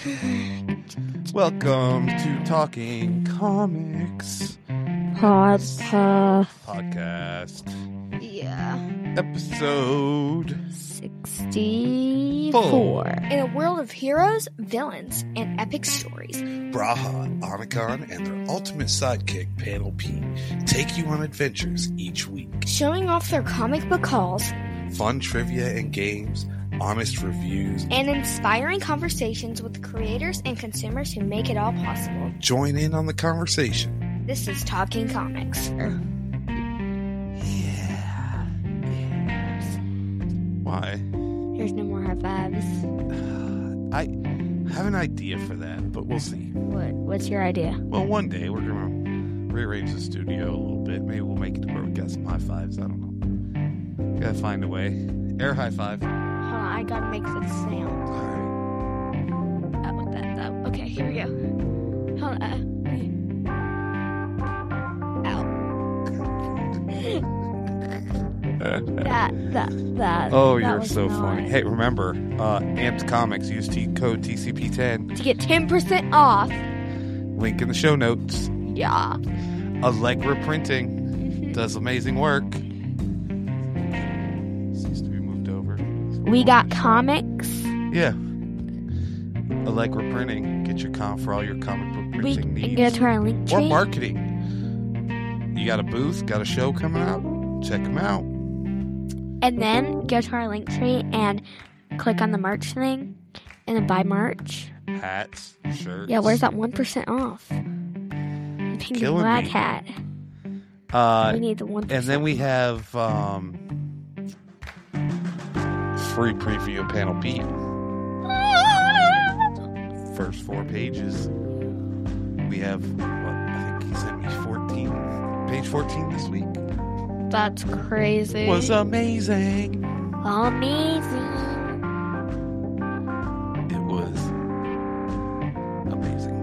Welcome to Talking Comics Podcast. Yeah. Episode 64. In a world of heroes, villains, and epic stories, Braha, Anakan, and their ultimate sidekick, Panel Pete, take you on adventures each week. showing off their comic book hauls, Fun trivia and games, honest reviews. and inspiring conversations with creators and consumers who make it all possible. Join in on the conversation. This is Talking Comics. Why? There's no more high fives. I have an idea for that, but we'll see. What's your idea? Well, one day we're going to rearrange the studio a little bit. Maybe we'll make it to where we got some high fives. I don't know. Gotta find a way. Air high five. Hold on, I gotta make the sound. All right. Oh, that. Okay, here we go. Hold on. Ow. that. Oh, that you're was so not- funny. Hey, remember, Amped Comics, use code TCP10. To get 10% off. Link in the show notes. Yeah. Allegra Printing does amazing work. Seems to be moved over. We got comics. Yeah. Allegra Printing. Get your for all your comic book We printing can needs. go to our link Or tree. marketing. You got a booth, got a show coming out? Check them out. And then go to our link tree and click on the merch thing. And then buy merch. Hats, shirts. Yeah, where's that 1% off? Pink and Killing black me. hat. We need the 1%. And then we have free preview of Panel Pete. First 4 pages. We have, I think he sent me 14. Page 14 this week. That's crazy. Was amazing. Amazing. It was amazing.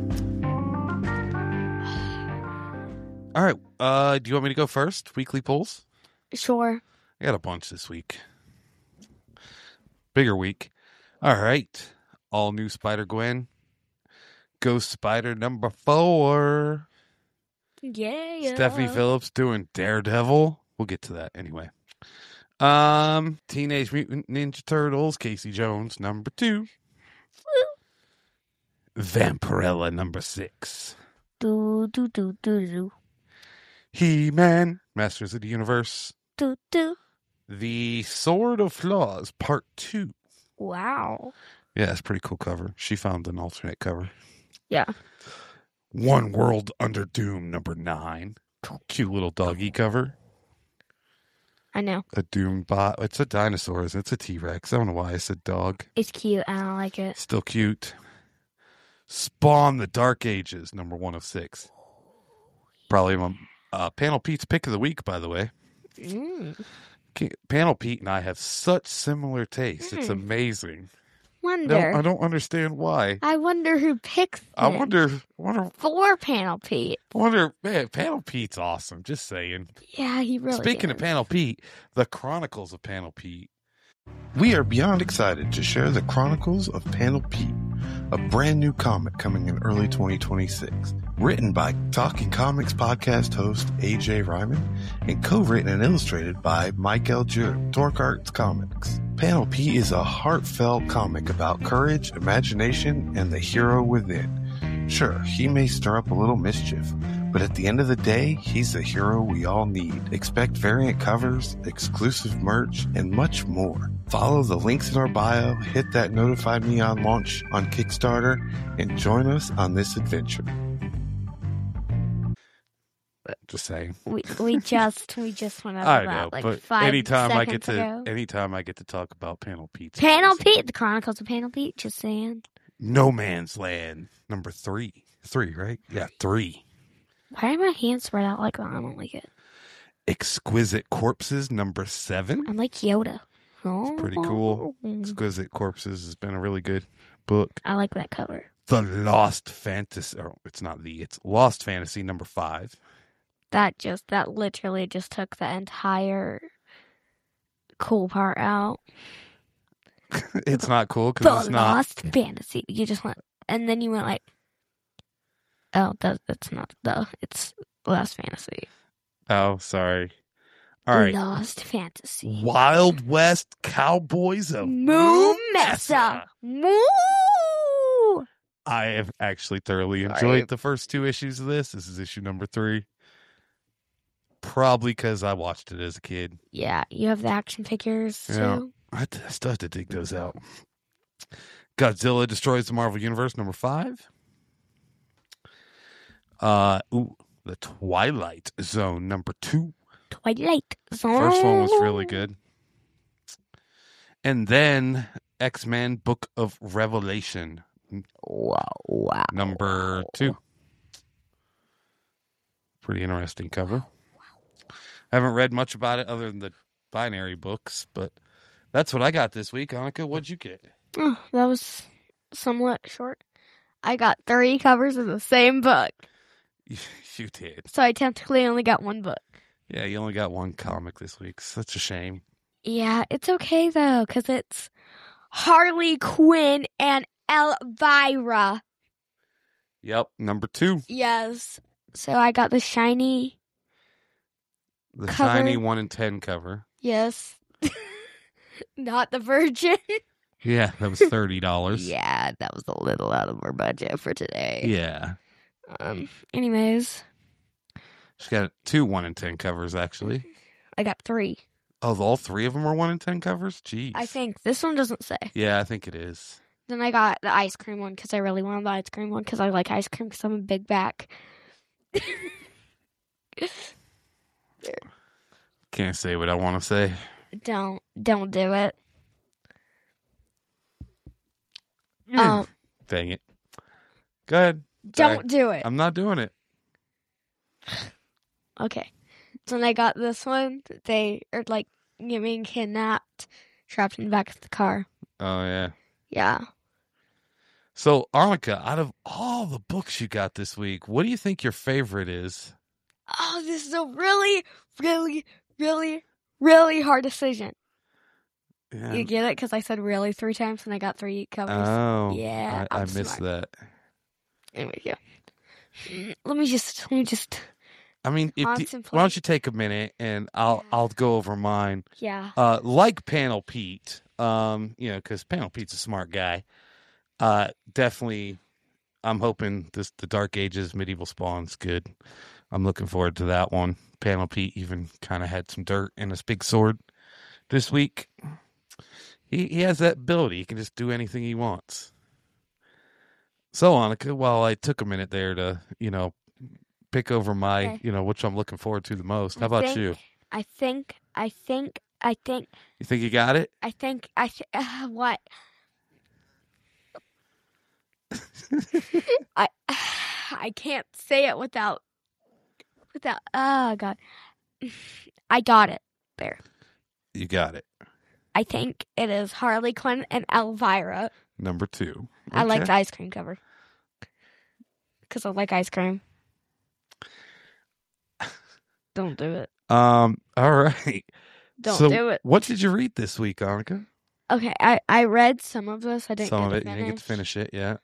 All right. Do you want me to go first? Weekly polls? Sure. I got a bunch this week. Bigger week. All right. All new Spider-Gwen. Ghost Spider number 4. Yeah. Stephanie Phillips doing Daredevil. We'll get to that anyway. Teenage Mutant Ninja Turtles. Casey Jones number 2. Vampirella number 6. Do. He-Man, Masters of the Universe. Do. The Sword of Flaws, Part 2. Wow. Yeah, it's a pretty cool cover. She found an alternate cover. Yeah. One World Under Doom, number 9. Cute little doggy cover. I know. A Doom bot. It's a dinosaur. It's a T-Rex. I don't know why I said dog. It's cute. I don't like it. Still cute. Spawn the Dark Ages, number 1 of 6. Probably my Panel Pete's pick of the week, by the way. Panel Pete and I have such similar tastes. It's amazing. Wonder. I don't understand why. I wonder who picked it. I wonder, For Panel Pete. man, Panel Pete's awesome. Just saying. Yeah, he really Speaking of is. Panel Pete, the Chronicles of Panel Pete. We are beyond excited to share the Chronicles of Panel Pete, a brand new comic coming in early 2026. Written by Talking Comics podcast host AJ Ryman and co-written and illustrated by Mike L. Jurek, Torque Arts Comics. Panel Pete is a heartfelt comic about courage, imagination, and the hero within. Sure, he may stir up a little mischief, but at the end of the day, he's the hero we all need. Expect variant covers, exclusive merch, and much more. Follow the links in our bio, hit that notify me on launch on Kickstarter, and join us on this adventure. Just saying. We just went over I that know, like but 5 anytime I get seconds to talk about Panel Pete. Panel Pete, the Chronicles of Panel Pete, just saying. No Man's Land, number 3. 3, right? Yeah, 3. Why are my hands spread out like that? I don't like it. Exquisite Corpses, number 7. I'm like Yoda. Oh. It's pretty cool. Exquisite Corpses has been a really good book. I like that cover. The Lost Fantasy, or it's Lost Fantasy, number 5. That literally just took the entire cool part out. It's not cool The because it's not. Lost Fantasy. You just went, and then you went like, oh, that's not it's Lost Fantasy. Oh, sorry. All right. Lost Fantasy. Wild West Cowboys of Moo Mesa. Mesa. Moo! I have actually thoroughly Sorry. enjoyed the first 2 issues of this. This is issue number 3. Probably because I watched it as a kid. Yeah, you have the action figures Yeah. too. I still have to dig those out. Godzilla Destroys the Marvel Universe, number 5. The Twilight Zone, number 2. Twilight Zone. First one was really good. And then X-Men Book of Revelation, Wow. number 2. Pretty interesting cover. I haven't read much about it other than the binary books, but that's what I got this week. Annika, what'd you get? Oh, that was somewhat short. I got 3 covers of the same book. You did. So I technically only got 1 book. Yeah, you only got 1 comic this week. Such a shame. Yeah, it's okay though, because it's Harley Quinn and Elvira. Yep, number 2. Yes. So I got the shiny. The Cover. shiny 1 in 10 cover. Yes. Not the virgin. Yeah, that was $30. Yeah, that was a little out of our budget for today. Yeah. Anyways, She's got 2 1 in 10 covers, actually. I got 3. Oh, all 3 of them are 1 in 10 covers? Jeez. I think this one doesn't say. Yeah, I think it is. Then I got the ice cream one because I really wanted the ice cream one because I like ice cream because I'm a big back. Can't say what I want to say. Don't do it. Dang it. Go ahead. Sorry. Don't do it. I'm not doing it. Okay. So then I got this one. They are like getting kidnapped, trapped in the back of the car. Oh, yeah. Yeah. So, Arnica, out of all the books you got this week, what do you think your favorite is? Oh, this is a really, really, really, really hard decision. Yeah. You get it? Because I said really 3 times and I got 3 covers. Oh, Yeah, I I'm missed smart. that. Anyway, yeah. Let me just. I mean, Contemplate. why don't you take a minute and I'll go over mine. Yeah. Like Panel Pete, because Panel Pete's a smart guy. Definitely, I'm hoping the Dark Ages Medieval Spawn's good. I'm looking forward to that one. Panel Pete even kind of had some dirt and a big sword this week. He has that ability. He can just do anything he wants. So, Annika, while I took a minute there to, pick over my, Okay. which I'm looking forward to the most. How about you? I think. You think you got it? What? I can't say it without. Oh God. I got it. There. You got it. I think it is Harley Quinn and Elvira. Number 2. I like Okay. the ice cream cover. Because I like ice cream. Don't do it. All right. Don't So, do it. What did you read this week, Annika? Okay, I read some of this. I didn't Some get of to it. You didn't get to finish it yet.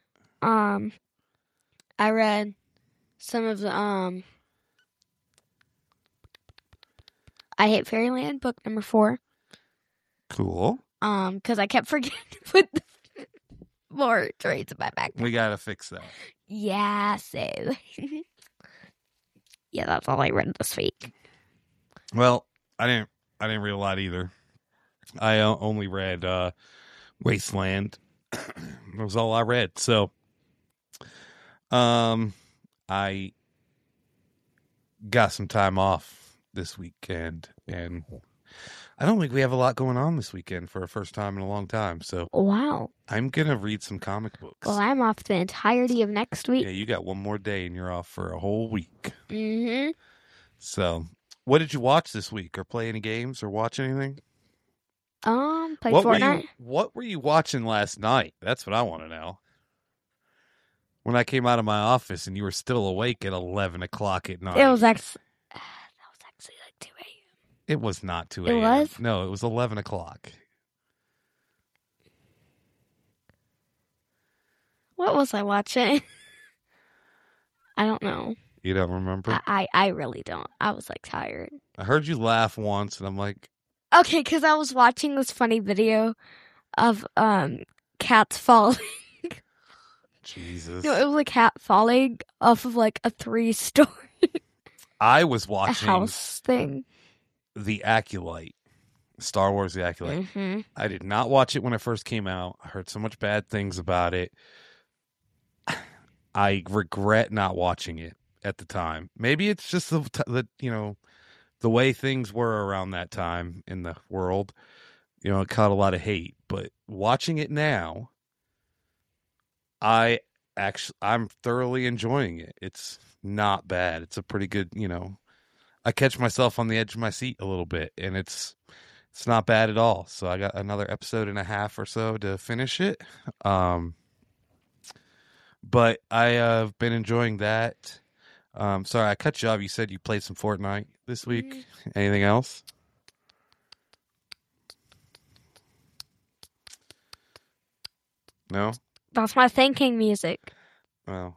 I read some of the I Hate Fairyland book number 4. Cool. Because I kept forgetting to put the more trades in my backpack. We got to fix that. Yeah, so yeah, that's all I read this week. Well, I didn't read a lot either. I only read Wasteland. That was all I read. So, I got some time off this weekend, and I don't think we have a lot going on this weekend for a first time in a long time. So Wow. I'm gonna read some comic books. Well, I'm off the entirety of next week. Yeah, you got one more day, and you're off for a whole week. Mm-hmm. So, what did you watch this week, or play any games, or watch anything? Play What Fortnite. What were you watching last night? That's what I want to know. When I came out of my office and you were still awake at 11 o'clock at night. It was actually like 2 a.m. It was not 2 It a.m. was? No, it was 11 o'clock. What was I watching? I don't know. You don't remember? I really don't. I was like tired. I heard you laugh once, and I'm like, Okay, because I was watching this funny video of cats falling. Jesus. No, it was a cat falling off of like a 3-story I was watching house thing. The Acolyte, Star Wars The Acolyte. Mm-hmm. I did not watch it when it first came out. I heard so much bad things about it. I regret not watching it at the time. Maybe it's just the the way things were around that time in the world. It caught a lot of hate. But watching it now, I'm thoroughly enjoying it. It's not bad. It's a pretty good, I catch myself on the edge of my seat a little bit, and it's not bad at all. So I got another episode and a half or so to finish it. But I have been enjoying that. Sorry, I cut you off. You said you played some Fortnite this week. Anything else? No? That's my thinking music. Well.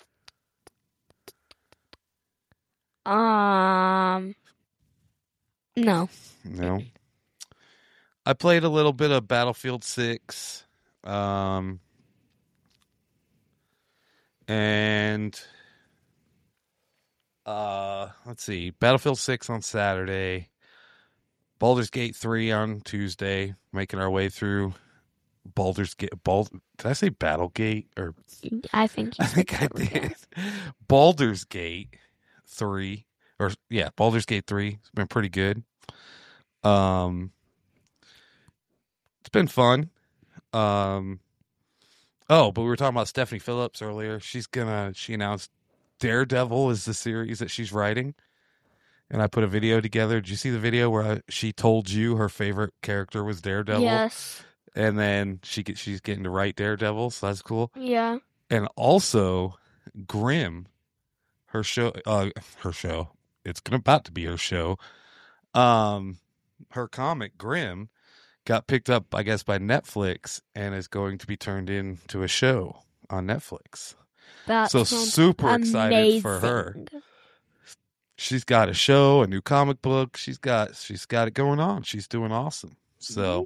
No. No. I played a little bit of Battlefield 6. And let's see, Battlefield 6 on Saturday, Baldur's Gate 3 on Tuesday, making our way through Baldur's Gate. Did I say Battlegate? Or I think I did. Baldur's Gate 3, Baldur's Gate 3. It's been pretty good. It's been fun. Oh, but we were talking about Stephanie Phillips earlier. She announced Daredevil is the series that she's writing. And I put a video together. Did you see the video where she told you her favorite character was Daredevil? Yes. And then she's getting to write Daredevil, so that's cool. Yeah. And also, Grimm, her show, it's about to be her show. Her comic, Grimm, got picked up, I guess, by Netflix and is going to be turned into a show on Netflix. So super excited for her. She's got a show, a new comic book. She's got it going on. She's doing awesome. So,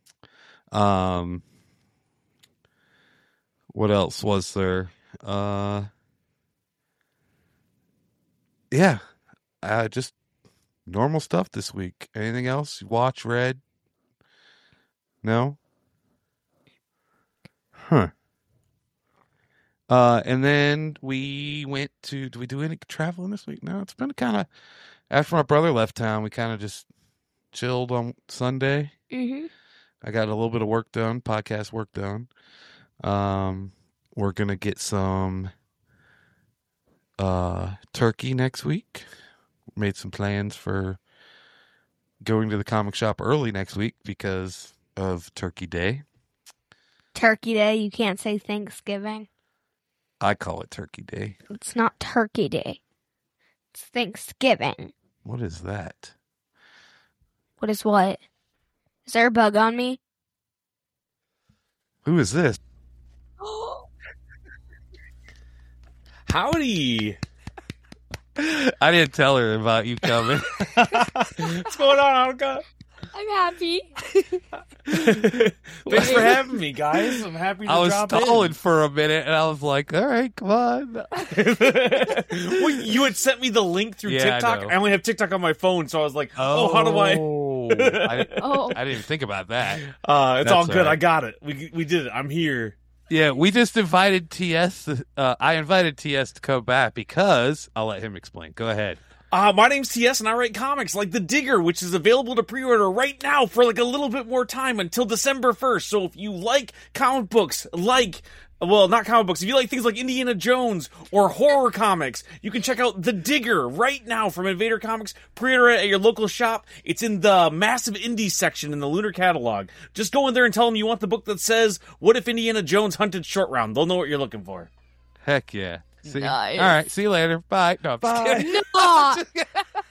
what else was there? Just normal stuff this week. Anything else? You watch, read? No? Huh. And then we went to, did we do any traveling this week? No, it's been kind of, after my brother left town, we kind of just chilled on Sunday. Mm-hmm. I got a little bit of work done, podcast work done. We're going to get some turkey next week. Made some plans for going to the comic shop early next week because of Turkey Day. Turkey Day? You can't say Thanksgiving. I call it Turkey Day. It's not Turkey Day. It's Thanksgiving. What is that? What is what? Is there a bug on me? Who is this? Howdy. I didn't tell her about you coming. What's going on, Hanukkah? I'm happy. Thanks for having me, guys. I'm happy to I was drop stalling in. for a minute, and I was like, all right, come on. Well, you had sent me the link through Yeah, TikTok. I I only have TikTok on my phone, so I was like, how do I... I didn't even think about that. It's That's all good. all right. I got it. We did it. I'm here. Yeah, we just invited TS. I invited TS to come back because I'll let him explain. Go ahead. My name's TS, and I write comics like The Digger, which is available to pre-order right now for like a little bit more time until December 1st. So if you like comic books, not comic books, if you like things like Indiana Jones or horror comics, you can check out The Digger right now from Invader Comics. Pre-order it at your local shop. It's in the massive indie section in the Lunar Catalog. Just go in there and tell them you want the book that says, "What if Indiana Jones hunted Short Round?" They'll know what you're looking for. Heck yeah. See? Nice. All right. See you later. Bye. No, I'm just Bye. kidding. No.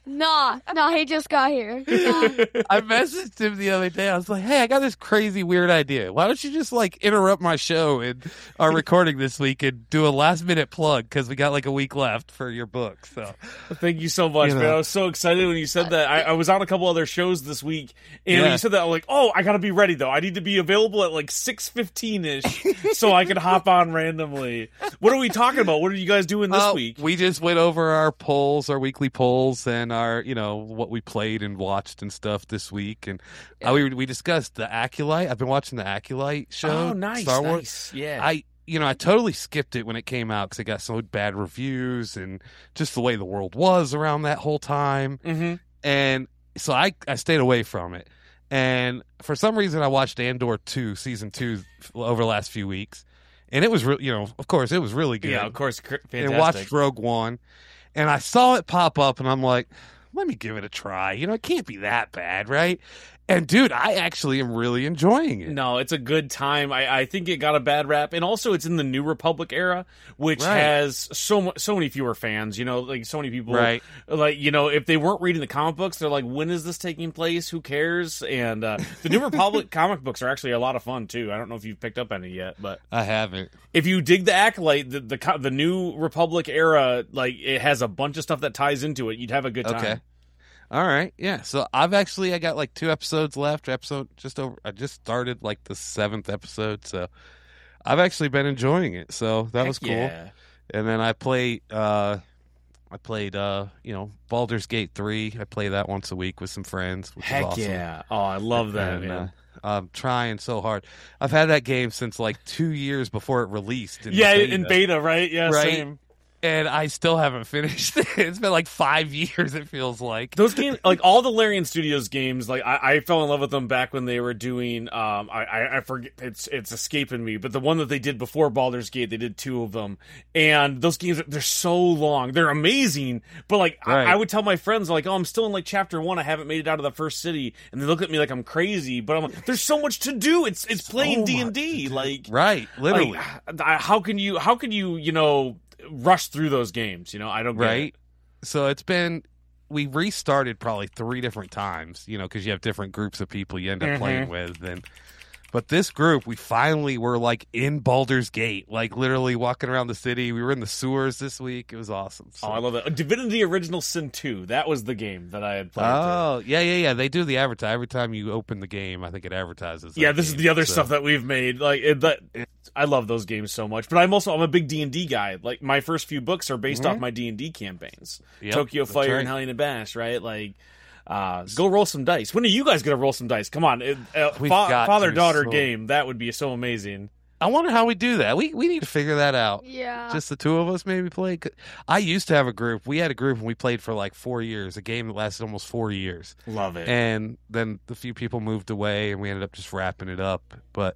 Nah, he just got here. Nah. I messaged him the other day. I was like, hey, I got this crazy weird idea. Why don't you just like interrupt my show and our recording this week and do a last minute plug because we got like a week left for your book. So thank you so much, man. I was so excited when you said that. I was on a couple other shows this week, and when you said that, I'm like, oh, I got to be ready though. I need to be available at like 6:15ish so I can hop on randomly. What are we talking about? What are you guys doing this week? We just went over our polls, our weekly polls, and our, what we played and watched and stuff this week. And we discussed the Acolyte. I've been watching the Acolyte show. Oh, nice. Star Wars. Nice. Yeah. I totally skipped it when it came out because it got so bad reviews and just the way the world was around that whole time. Mm-hmm. And so I stayed away from it. And for some reason, I watched Andor 2, Season 2 over the last few weeks. And it was, of course, it was really good. Yeah, of course. Fantastic. And watched Rogue One. And I saw it pop up, and I'm like, let me give it a try. It can't be that bad, right? And, dude, I actually am really enjoying it. No, it's a good time. I think it got a bad rap. And also, it's in the New Republic era, which has so many fewer fans. Like, so many people, like, if they weren't reading the comic books, they're like, when is this taking place? Who cares? And the New Republic comic books are actually a lot of fun, too. I don't know if you've picked up any yet, but I haven't. If you dig the Acolyte, the New Republic era, like, it has a bunch of stuff that ties into it. You'd have a good time. Okay. All right, yeah. So I got like 2 episodes left. I just started like the 7th episode, so I've actually been enjoying it. So that was cool. Yeah. And then I played Baldur's Gate 3. I play that once a week with some friends, which is awesome. Yeah! Oh, I love that, man. I'm trying so hard. I've had that game since like 2 years before it released. In beta, right? Yeah, right? Same. And I still haven't finished it. It's been like 5 years, it feels like. Those games, like all the Larian Studios games, like I fell in love with them back when they were doing, I forget, it's escaping me, but the one that they did before Baldur's Gate, they did 2 of them. And those games, they're so long. They're amazing. But like, I would tell my friends, like, oh, I'm still in like chapter 1. I haven't made it out of the first city. And they look at me like I'm crazy. But I'm like, there's so much to do. It's playing D&D. Like, right, literally. Like, how can you, rush through those games, I don't get it. So we restarted probably 3 different times, because you have different groups of people you end up playing with. But this group, we finally were like in Baldur's Gate, like literally walking around the city. We were in the sewers this week. It was awesome. So. Oh, I love that. Divinity Original Sin 2. That was the game that I had played. Oh, yeah. They do the advertise. Every time you open the game, I think it advertises. Yeah, this is the other stuff that we've made. Like I love those games so much. But I'm a big D&D guy. Like my first few books are based off my D&D campaigns. Yep, Tokyo Fire and Hellion and Bash, right? Like go roll some dice. When are you guys going to roll some dice? Come on. Father-daughter game. That would be so amazing. I wonder how we do that. We need to figure that out. Yeah. Just the 2 of us maybe play. I used to have a group. We had a group and we played for like 4 years. A game that lasted almost 4 years. Love it. And then the few people moved away and we ended up just wrapping it up. But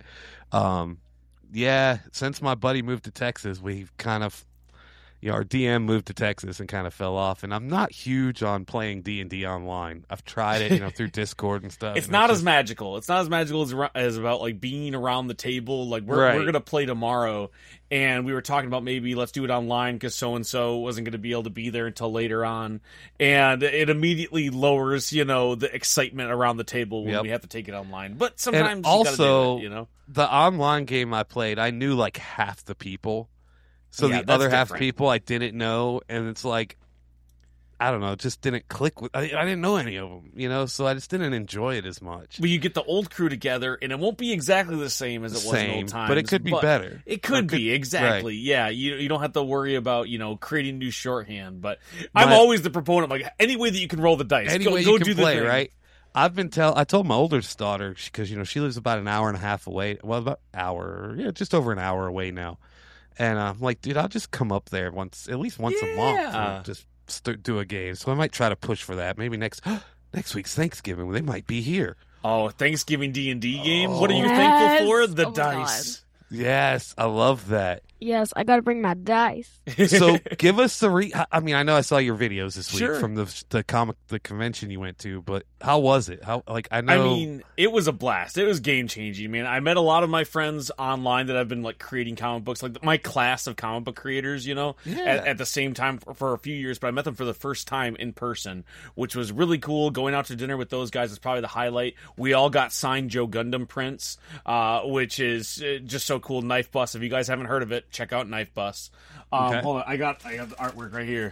since my buddy moved to Texas, we've kind of our DM moved to Texas and kind of fell off, and I'm not huge on playing D&D online. I've tried it, through Discord and stuff. It's not as magical. It's not as magical as about like being around the table. Like we're gonna play tomorrow, and we were talking about maybe let's do it online because so and so wasn't going to be able to be there until later on, and it immediately lowers the excitement around the table when we have to take it online. But sometimes and also, you gotta do it, the online game I played, I knew like half the people. So the other half people I didn't know, and it's like, I don't know, it just didn't click with. I didn't know any of them, so I just didn't enjoy it as much. But you get the old crew together, and it won't be exactly the same as it was in old times. But it could be better. It could be, exactly. Right. Yeah, you don't have to worry about, creating new shorthand. But I'm always the proponent, like, any way that you can roll the dice. Any way you can play, right? I told my oldest daughter, because, she lives about an hour and a half away. Well, about an hour, just over an hour away now. And I'm like, dude, I'll just come up there at least once a month and just do a game. So I might try to push for that. Maybe next week's Thanksgiving, they might be here. Oh, Thanksgiving D&D game? What are you thankful for? The dice. God. Yes, I love that. Yes, I gotta bring my dice. So give us the I mean, I know I saw your videos this week Sure. from the convention you went to, but how was it? I mean, it was a blast. It was game changing, man. I met a lot of my friends online that have been like creating comic books, like my class of comic book creators, you know, at the same time for a few years. But I met them for the first time in person, which was really cool. Going out to dinner with those guys is probably the highlight. We all got signed Joe Gundam prints, which is just so cool. Knife Bus. If you guys haven't heard of it, check out Knife Bus. Okay. Hold on, I got the artwork right here.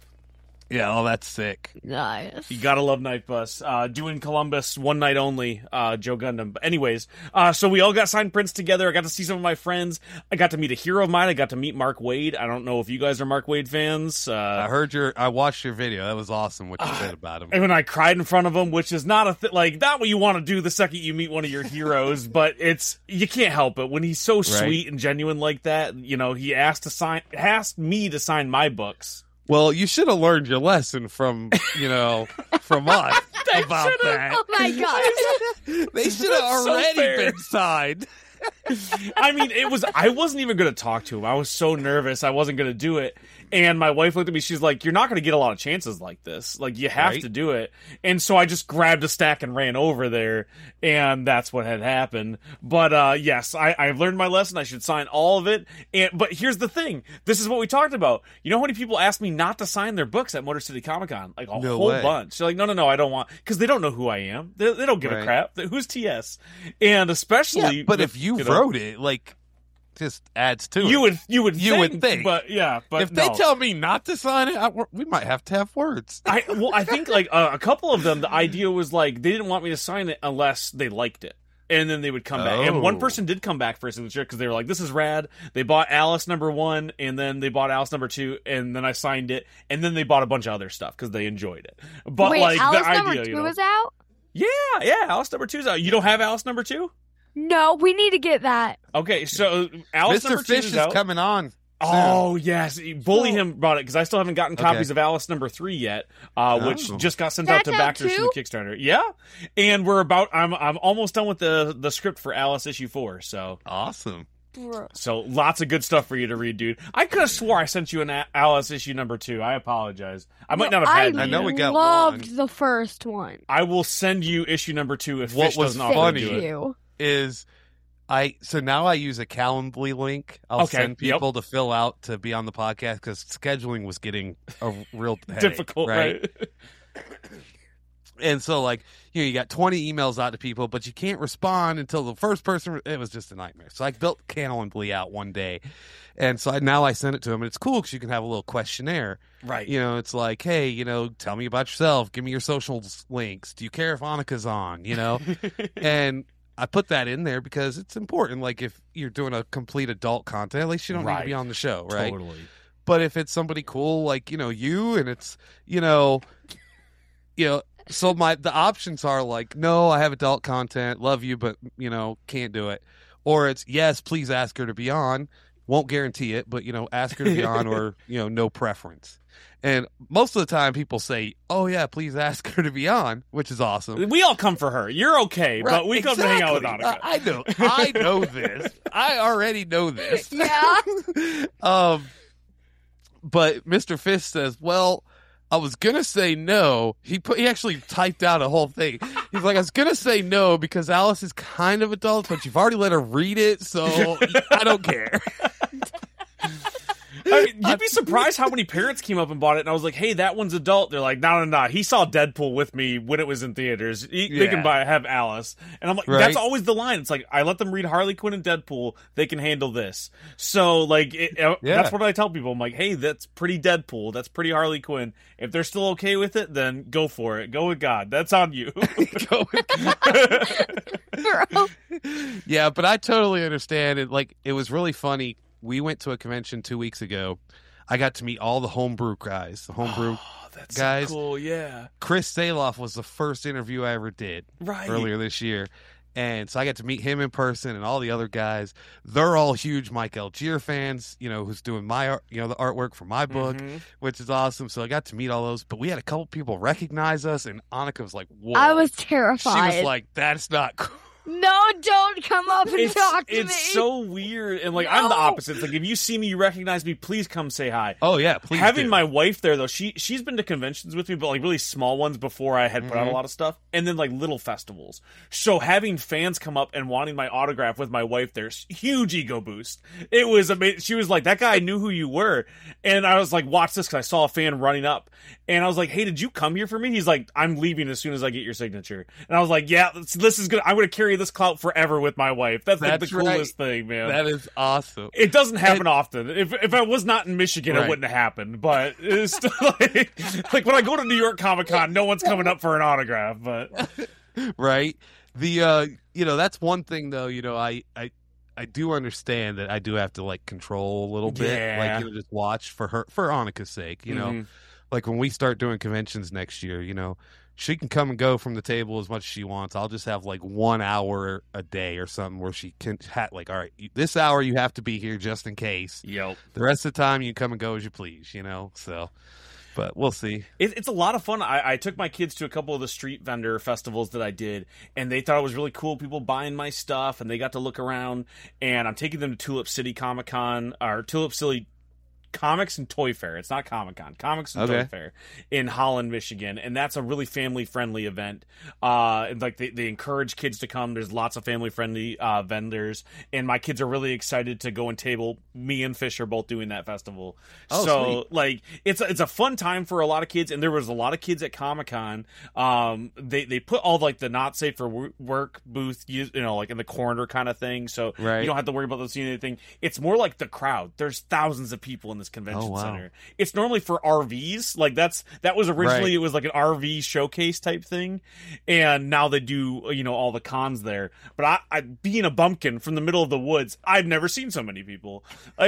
Yeah, oh, that's sick. Nice. You gotta love Knife Bus. Doing Columbus one night only, Joe Gundam. But anyways, so we all got signed prints together. I got to see some of my friends. I got to meet a hero of mine. I got to meet Mark Waid. I don't know if you guys are Mark Waid fans. I watched your video. That was awesome what you said about him. And when I cried in front of him, which is not not what you want to do the second you meet one of your heroes, but you can't help it when he's so sweet and genuine like that. You know, he asked me to sign my books. Well, you should have learned your lesson from from us about that. Oh my god. They should have already fair. been signed. I mean, I wasn't even going to talk to him. I was so nervous. I wasn't going to do it. And my wife looked at me. She's like, you're not going to get a lot of chances like this. Like, you have to do it. And so I just grabbed a stack and ran over there. And that's what had happened. But, yes, I've learned my lesson. I should sign all of it. But here's the thing. This is what we talked about. You know how many people ask me not to sign their books at Motor City Comic Con? Like, a whole bunch. They're like, no, I don't want. Because they don't know who I am. They don't give a crap. Who's TS? And especially. Yeah, but if you wrote it, like, just adds to it. You would think. But if they tell me not to sign it, we might have to have words. I think like a couple of them, the idea was like they didn't want me to sign it unless they liked it, and then they would come back. And one person did come back for a signature because they were like, "This is rad." They bought Alice #1, and then they bought Alice #2, and then I signed it, and then they bought a bunch of other stuff because they enjoyed it. But wait, like Alice the idea, #2 is out? Yeah, Alice #2's out. You don't have Alice #2? No, we need to get that. Okay, so Alice Mr. #2 Fish is is out. coming on. Oh, yes. Bully him about it because I still haven't gotten copies of Alice #3 yet, which just got sent out to backers from the Kickstarter. Yeah. And I'm almost done with the script for Alice issue 4. So awesome. Bro. So lots of good stuff for you to read, dude. I could have swore I sent you an Alice issue #2. I apologize. I might not have had I know we got loved one. the first one. I will send you issue #2 if What Fish was doesn't offer to funny do it. You. Is so now I use a Calendly link. I'll send people to fill out to be on the podcast because scheduling was getting a real headache, Difficult, right? And so, like, you got 20 emails out to people, but you can't respond until the first person. It was just a nightmare. So I built Calendly out one day, and so now I send it to them, and it's cool because you can have a little questionnaire. Right. You know, it's like, hey, tell me about yourself. Give me your social links. Do you care if Annika's on? And I put that in there because it's important. Like, if you're doing a complete adult content, at least you don't need to be on the show, right? Totally. But if it's somebody cool, like, you, and it's, so the options are like, no, I have adult content, love you, but, can't do it. Or it's, yes, please ask her to be on. Won't guarantee it, but, ask her to be on or, no preference. And most of the time people say, oh, yeah, please ask her to be on, which is awesome. We all come for her. You're okay, Right, but we come to hang out with Annika. I know this. I already know this. Yeah. But Mr. Fish says, well, I was going to say no. He actually typed out a whole thing. He's like, I was going to say no because Alice is kind of adult, but you've already let her read it, so I don't care. I mean, you'd be surprised how many parents came up and bought it, and I was like, hey, that one's adult. They're like, no. He saw Deadpool with me when it was in theaters. They can have Alice. And I'm like, that's always the line. It's like, I let them read Harley Quinn and Deadpool. They can handle this. So, like, that's what I tell people. I'm like, hey, that's pretty Deadpool. That's pretty Harley Quinn. If they're still okay with it, then go for it. Go with God. That's on you. Go with God. Yeah, but I totally understand it. Like, it was really funny. We went to a convention 2 weeks ago. I got to meet all the homebrew guys. The homebrew that's guys. So cool, yeah. Chris Saloff was the first interview I ever did earlier this year. And so I got to meet him in person and all the other guys. They're all huge Mike Algier fans, who's doing my art, the artwork for my book, which is awesome. So I got to meet all those. But we had a couple people recognize us, and Annika was like, whoa. I was terrified. She was like, that's not cool. No, don't come up and talk to me. It's so weird, and like I'm the opposite. It's like if you see me, you recognize me, please come say hi. Oh yeah, please. Having do. my wife there though, she's been to conventions with me, but like really small ones before I had put out a lot of stuff, and then like little festivals. So having fans come up and wanting my autograph with my wife there's huge ego boost. It was amazing. She was like, "That guy knew who you were," and I was like, "Watch this," because I saw a fan running up, and I was like, "Hey, did you come here for me?" He's like, "I'm leaving as soon as I get your signature," and I was like, "Yeah, this is good. I'm going to carry this clout forever with my wife." That's like the coolest thing, man. That is awesome. It doesn't happen often. If I was not in Michigan, it wouldn't have happened. But it's still like when I go to New York Comic Con, no one's coming up for an autograph. But right, the that's one thing though. I do understand that I do have to like control a little bit, like just watch for Annika's sake. Like when we start doing conventions next year, she can come and go from the table as much as she wants. I'll just have like 1 hour a day or something where she can like, all right, this hour you have to be here just in case. Yep. The rest of the time you can come and go as you please, So, but we'll see. It's a lot of fun. I took my kids to a couple of the street vendor festivals that I did, and they thought it was really cool. People buying my stuff, and they got to look around. And I'm taking them to Tulip City Comic Con, or Tulip City Comics and Toy Fair. It's not Comic-Con. Comics and Toy Fair in Holland, Michigan. And that's a really family-friendly event. And like they encourage kids to come. There's lots of family-friendly vendors. And my kids are really excited to go and table. Me and Fish are both doing that festival. Oh, so sweet. like it's a fun time for a lot of kids. And there was a lot of kids at Comic-Con. They put all like the not safe for work booth, like in the corner kind of thing. So you don't have to worry about them seeing anything. It's more like the crowd. There's thousands of people in this convention center. It's normally for RVs. Like that was originally it was like an RV showcase type thing, and now they do all the cons there. But I being a bumpkin from the middle of the woods, I've never seen so many people.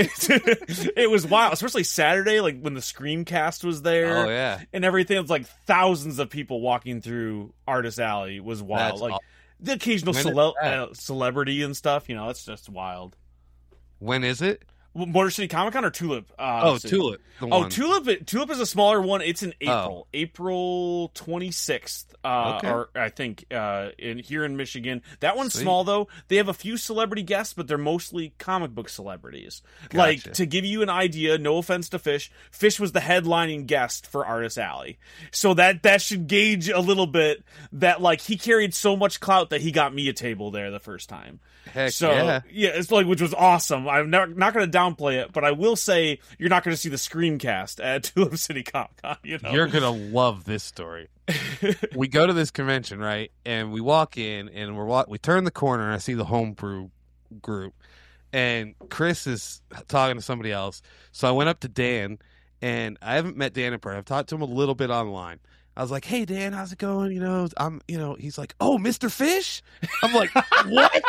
It was wild, especially Saturday, like when the Screamcast was there. Oh yeah, and everything. It was like thousands of people walking through Artist Alley. Was wild. That's like awesome. The occasional celebrity and stuff. It's just wild. When is it? Motor City Comic Con or Tulip? Tulip. Tulip is a smaller one. It's in April, April 26th, or I think here in Michigan. That one's small though. They have a few celebrity guests, but they're mostly comic book celebrities. Gotcha. Like to give you an idea, no offense to Fish, Fish was the headlining guest for Artist Alley, so that should gauge a little bit that like he carried so much clout that he got me a table there the first time. Heck yeah, it's like, which was awesome. I'm not going to downplay it, but I will say you're not going to see the Screamcast at Tulip City Comic Con. You're going to love this story. We go to this convention, right? And we walk in, and we turn the corner, and I see the homebrew group, and Chris is talking to somebody else. So I went up to Dan, and I haven't met Dan in person. I've talked to him a little bit online. I was like, "Hey Dan, how's it going?" He's like, "Oh, Mr. Fish." I'm like, "What?"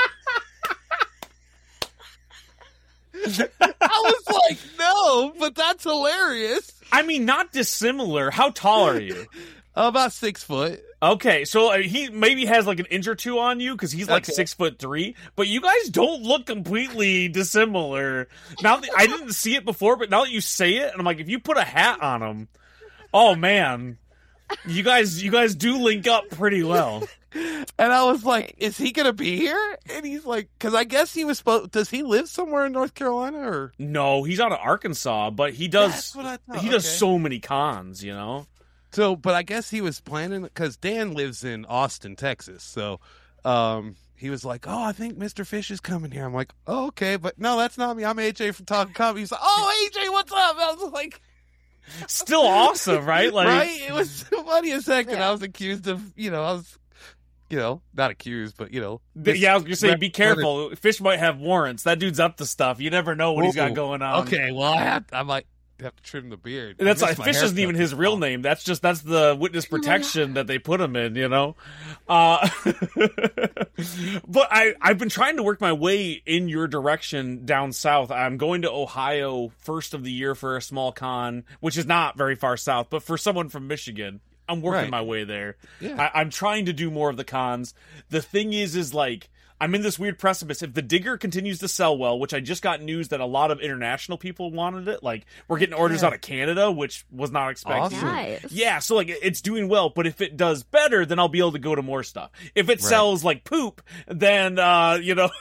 I was like, "No," but that's hilarious. I mean, not dissimilar. How tall are you? About 6 foot. Okay, so he maybe has like an inch or two on you because he's like 6'3", but you guys don't look completely dissimilar. Now I didn't see it before, but now that you say it, and I'm like, if you put a hat on him, oh man, you guys do link up pretty well. And I was like, is he going to be here? And he's like, because I guess he was supposed, does he live somewhere in North Carolina or? No, he's out of Arkansas, but he does, that's what I thought. He does so many cons, So, but I guess he was planning, because Dan lives in Austin, Texas. So, he was like, "Oh, I think Mr. Fish is coming here." I'm like, "Oh, okay." But no, that's not me. I'm AJ from Talking Comedy. He's like, "Oh, AJ, what's up?" I was like, still awesome, right? Like, right? It was so funny a second. I was accused of, not accused, but yeah, I was gonna say, be careful. Fish might have warrants. That dude's up to stuff. You never know what he's got going on. Okay, well, I might have to trim the beard. That's like Fish isn't even his real name. That's the witness protection that they put him in. But I've been trying to work my way in your direction down south. I'm going to Ohio first of the year for a small con, which is not very far south, but for someone from Michigan, I'm working my way there. Yeah. I'm trying to do more of the cons. The thing is like, I'm in this weird precipice. If the Digger continues to sell well, which I just got news that a lot of international people wanted it, like we're getting orders out of Canada, which was not expected. Awesome. Nice. Yeah, so like it's doing well, but if it does better, then I'll be able to go to more stuff. If it sells like poop, then I'll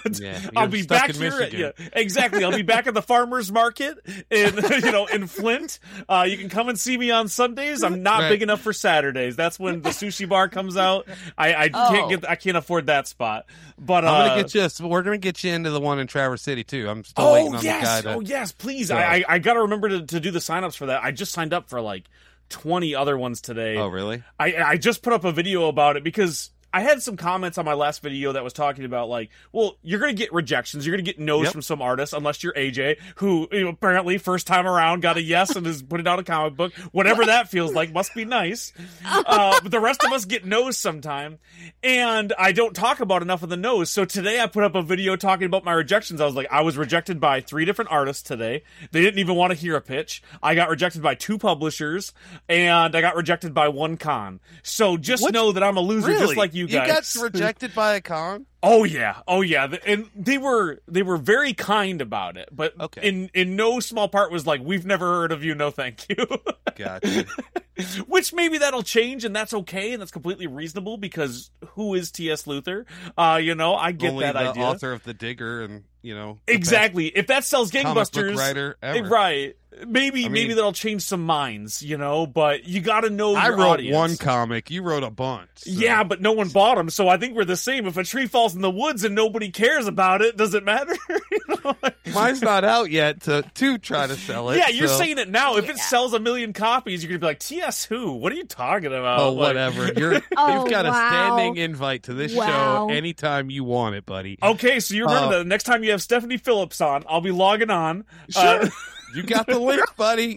be stuck back in here. Michigan. Exactly. I'll be back at the farmers market in in Flint. You can come and see me on Sundays. I'm not big enough for Saturdays. That's when the sushi bar comes out. I can't afford that spot. But I'm gonna get you. We're gonna get you into the one in Traverse City too. I'm still waiting on the guy. Oh yes, please. I gotta remember to do the signups for that. I just signed up for like 20 other ones today. Oh really? I just put up a video about it because I had some comments on my last video that was talking about like, well, you're going to get rejections. You're going to get no's from some artists unless you're AJ, who apparently first time around got a yes and is putting out a comic book. Whatever that feels like must be nice. But the rest of us get no's sometime. And I don't talk about enough of the no's. So today I put up a video talking about my rejections. I was like, I was rejected by 3 different artists today. They didn't even want to hear a pitch. I got rejected by 2 publishers and I got rejected by 1 con. So just know that I'm a loser just like you guys. You got rejected by a con? Oh yeah. And they were very kind about it, but in no small part was like, we've never heard of you, no thank you. Gotcha. Which maybe that'll change and that's okay and that's completely reasonable because who is T.S. Luther? I get Only that the idea. author of the Digger and exactly. If that sells comic gangbusters, book writer ever. right? Maybe that'll change some minds, but you got to know. I your wrote audience. one comic. You wrote a bunch. So. Yeah, but no one bought them, so I think we're the same. If a tree falls in the woods and nobody cares about it, does it matter? Mine's not out yet to try to sell it. Yeah, you're so. saying it now. If it sells 1 million copies, you're gonna be like, T.S. who? What are you talking about? Oh, whatever. You've got a wow. standing invite to this show anytime you want it, buddy. Okay, so you remember that the next time you have Stephanie Phillips on, I'll be logging on. Sure. You got the link, buddy.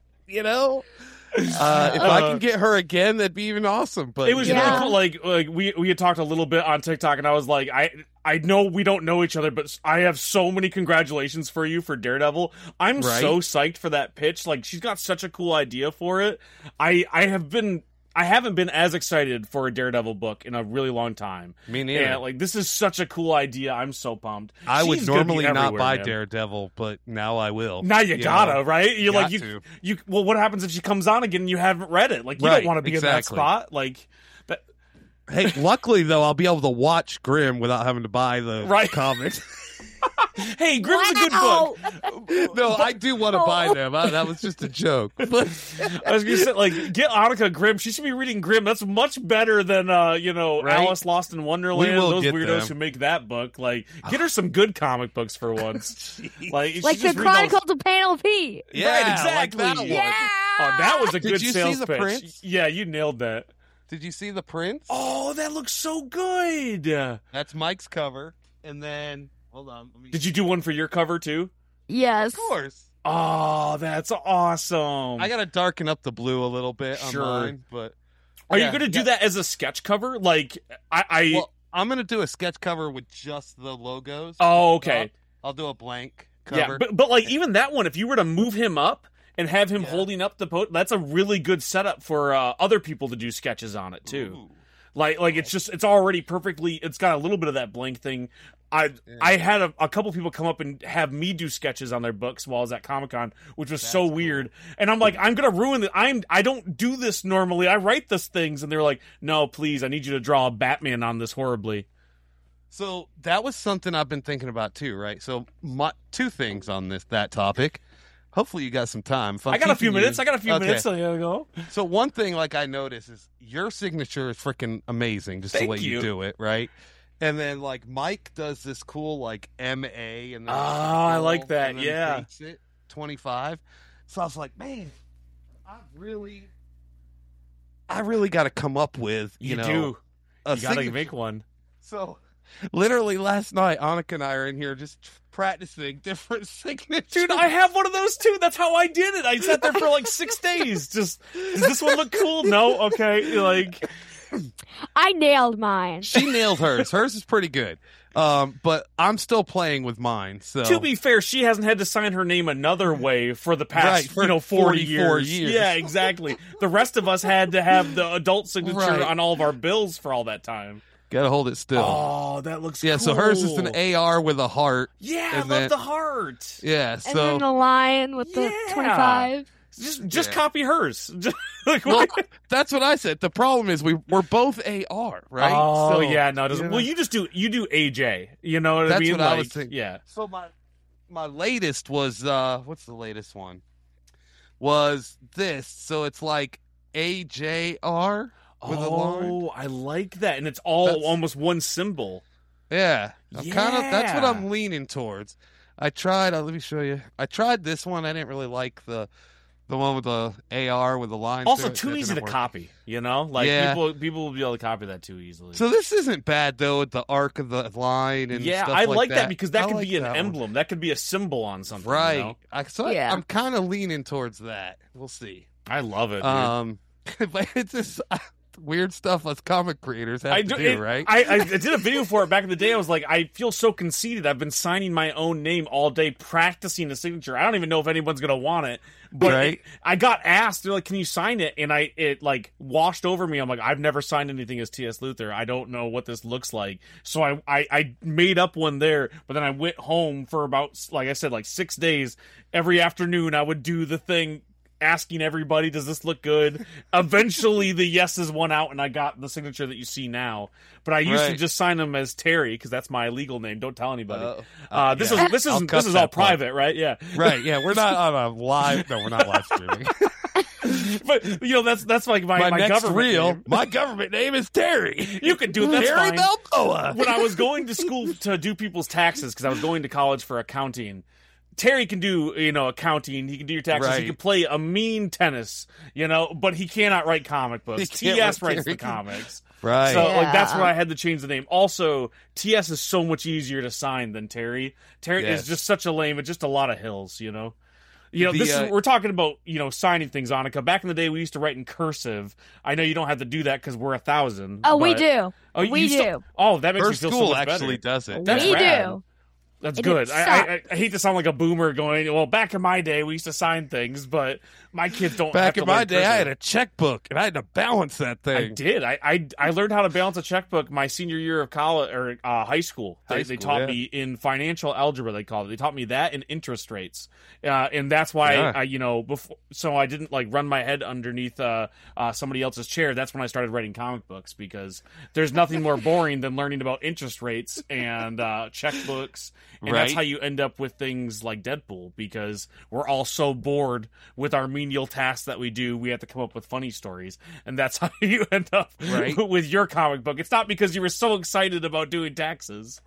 If I can get her again, that'd be even awesome. But it was really cool. Like we had talked a little bit on TikTok, and I was like, I know we don't know each other, but I have so many congratulations for you for Daredevil. I'm so psyched for that pitch. Like, she's got such a cool idea for it. I haven't been as excited for a Daredevil book in a really long time. Me neither. Yeah, this is such a cool idea. I'm so pumped. I would She's gonna be normally not everywhere, buy man. Daredevil, but now I will. Now you gotta, right? You're Got like, to. well, what happens if she comes on again and you haven't read it? Like, you don't want to be in that spot. Like, that. Hey, luckily though, I'll be able to watch Grimm without having to buy the comics. Hey, Grimm's a good book. No, I do want to buy them. That was just a joke. I was gonna say, get Annika Grimm. She should be reading Grimm. That's much better than Alice Lost in Wonderland. Those weirdos who make that book. Like, get her some good comic books for once. like the Chronicles of Panel P. Yeah, right, exactly. Like that one. Yeah. Oh, that was a good Did you sales see the pitch. prints? Yeah, you nailed that. Did you see the prints? Oh, that looks so good. That's Mike's cover, and then hold on. Did you do one for your cover too? Yes. Of course. Oh, that's awesome. I gotta darken up the blue a little bit on mine, but are you gonna do that as a sketch cover? Like, Well, I'm gonna do a sketch cover with just the logos. Oh, okay. I'll do a blank cover. Yeah, but even that one, if you were to move him up and have him holding up the that's a really good setup for other people to do sketches on it too. Ooh. Like it's already perfectly. It's got a little bit of that blank thing. I had a couple people come up and have me do sketches on their books while I was at Comic-Con, which was so weird. And I'm like, I'm gonna ruin it. I don't do this normally. I write these things, and they're like, no, please, I need you to draw a Batman on this horribly. So that was something I've been thinking about too, right? So 2 things on that topic. Hopefully you got some time. I got a few minutes. So here we go. So one thing I noticed is your signature is freaking amazing, just the way you do it, right? And then Mike does this cool MA and then I like that. and then Yeah, dates it 25. So I was like, man, I really got to come up with you know do. a You gotta signature. make one. So literally last night, Annika and I are in here just practicing different signatures. Dude, I have one of those too. That's how I did it. I sat there for 6 days. Just, does this one look cool? No? Okay. I nailed mine. She nailed hers. Hers is pretty good. But I'm still playing with mine. So to be fair, she hasn't had to sign her name another way for the past, Right, for 40 44 years. years. Yeah, exactly. The rest of us had to have the adult signature Right. on all of our bills for all that time. Gotta hold it still. Oh, that looks yeah, cool. so hers is an AR with a heart. Yeah, I and love then- the heart. Yeah, And so then the lion with the Yeah. 25. Just Yeah. copy hers. Like, well, that's what I said. The problem is we're both AR, right? Oh So, yeah, no, it doesn't. you Well, know. you do AJ. You know what I That's mean? what I Like, was thinking. Yeah. So my latest was what's the latest one? Was this? So it's like AJR with a line. Oh, I like that, and it's all That's- almost one symbol. Yeah, I'm kind of. That's what Yeah. I'm leaning towards. I tried. Let me show you. I tried this one. I didn't really like the one with the AR with the lines. Also, through it. too That easy to didn't work. copy. You know, like Yeah. people will be able to copy that too easily. So this isn't bad though with the arc of the line and yeah, stuff I like that because that I could like be an that one. emblem. That could be a symbol on something. Right. You know? Yeah. I'm kind of leaning towards that. We'll see. I love it. Dude. But it's just weird stuff us comic creators have to do, it- right? I did a video for it back in the day. I was like, I feel so conceited. I've been signing my own name all day, practicing the signature. I don't even know if anyone's gonna want it. But Right. I got asked, they're like, "Can you sign it?" And it like washed over me. I'm like, I've never signed anything as T.S. Luther. I don't know what this looks like. So I made up one there. But then I went home for about, like I said, like 6 days. Every afternoon, I would do the thing, asking everybody, does this look good? Eventually the yeses won out and I got the signature that you see now. But I used to Right. just sign them as Terry because that's my legal name. Don't tell anybody. This yeah. is I'll cut all that part. private, right? Yeah. Right? Yeah, we're not on a live. No, we're not live streaming. But you know that's like my next government reel. name. My government name is Terry. You can do it. That's Terry fine. Balboa. When I was going to school to do people's taxes, because I was going to college for accounting, Terry can do, accounting. He can do your taxes. He Right. can play a mean tennis, but he cannot write comic books. He can't TS write writes the Terry. comics. Right. So that's Yeah. why I had to change the name. Also, TS is so much easier to sign than Terry. Terry Yes. is just such a lame. It's just a lot of hills, The, we're talking about, signing things, Annika. Back in the day, we used to write in cursive. I know you don't have to do that because we're 1,000. Oh, we but- do. Oh, you we still- do. Oh, that makes Her me feel school so much actually better. does it. That's we rad. do. That's And good. it I hate to sound like a boomer going, well, back in my day, we used to sign things, but my kids don't have Back to in my learn day, I had cursive. a checkbook and I had to balance that I thing. did. I learned how to balance a checkbook my senior year of college or high school. They High school, taught yeah. me in financial algebra. They called it. They taught me that and interest rates, and that's why Yeah. before. So I didn't like run my head underneath somebody else's chair. That's when I started writing comic books because there's nothing more boring than learning about interest rates and checkbooks, and that's Right. how you end up with things like Deadpool because we're all so bored with our menial tasks that we do. We have to come up with funny stories, and that's how you end up Right. with your comic book. It's not because you were so excited about doing taxes.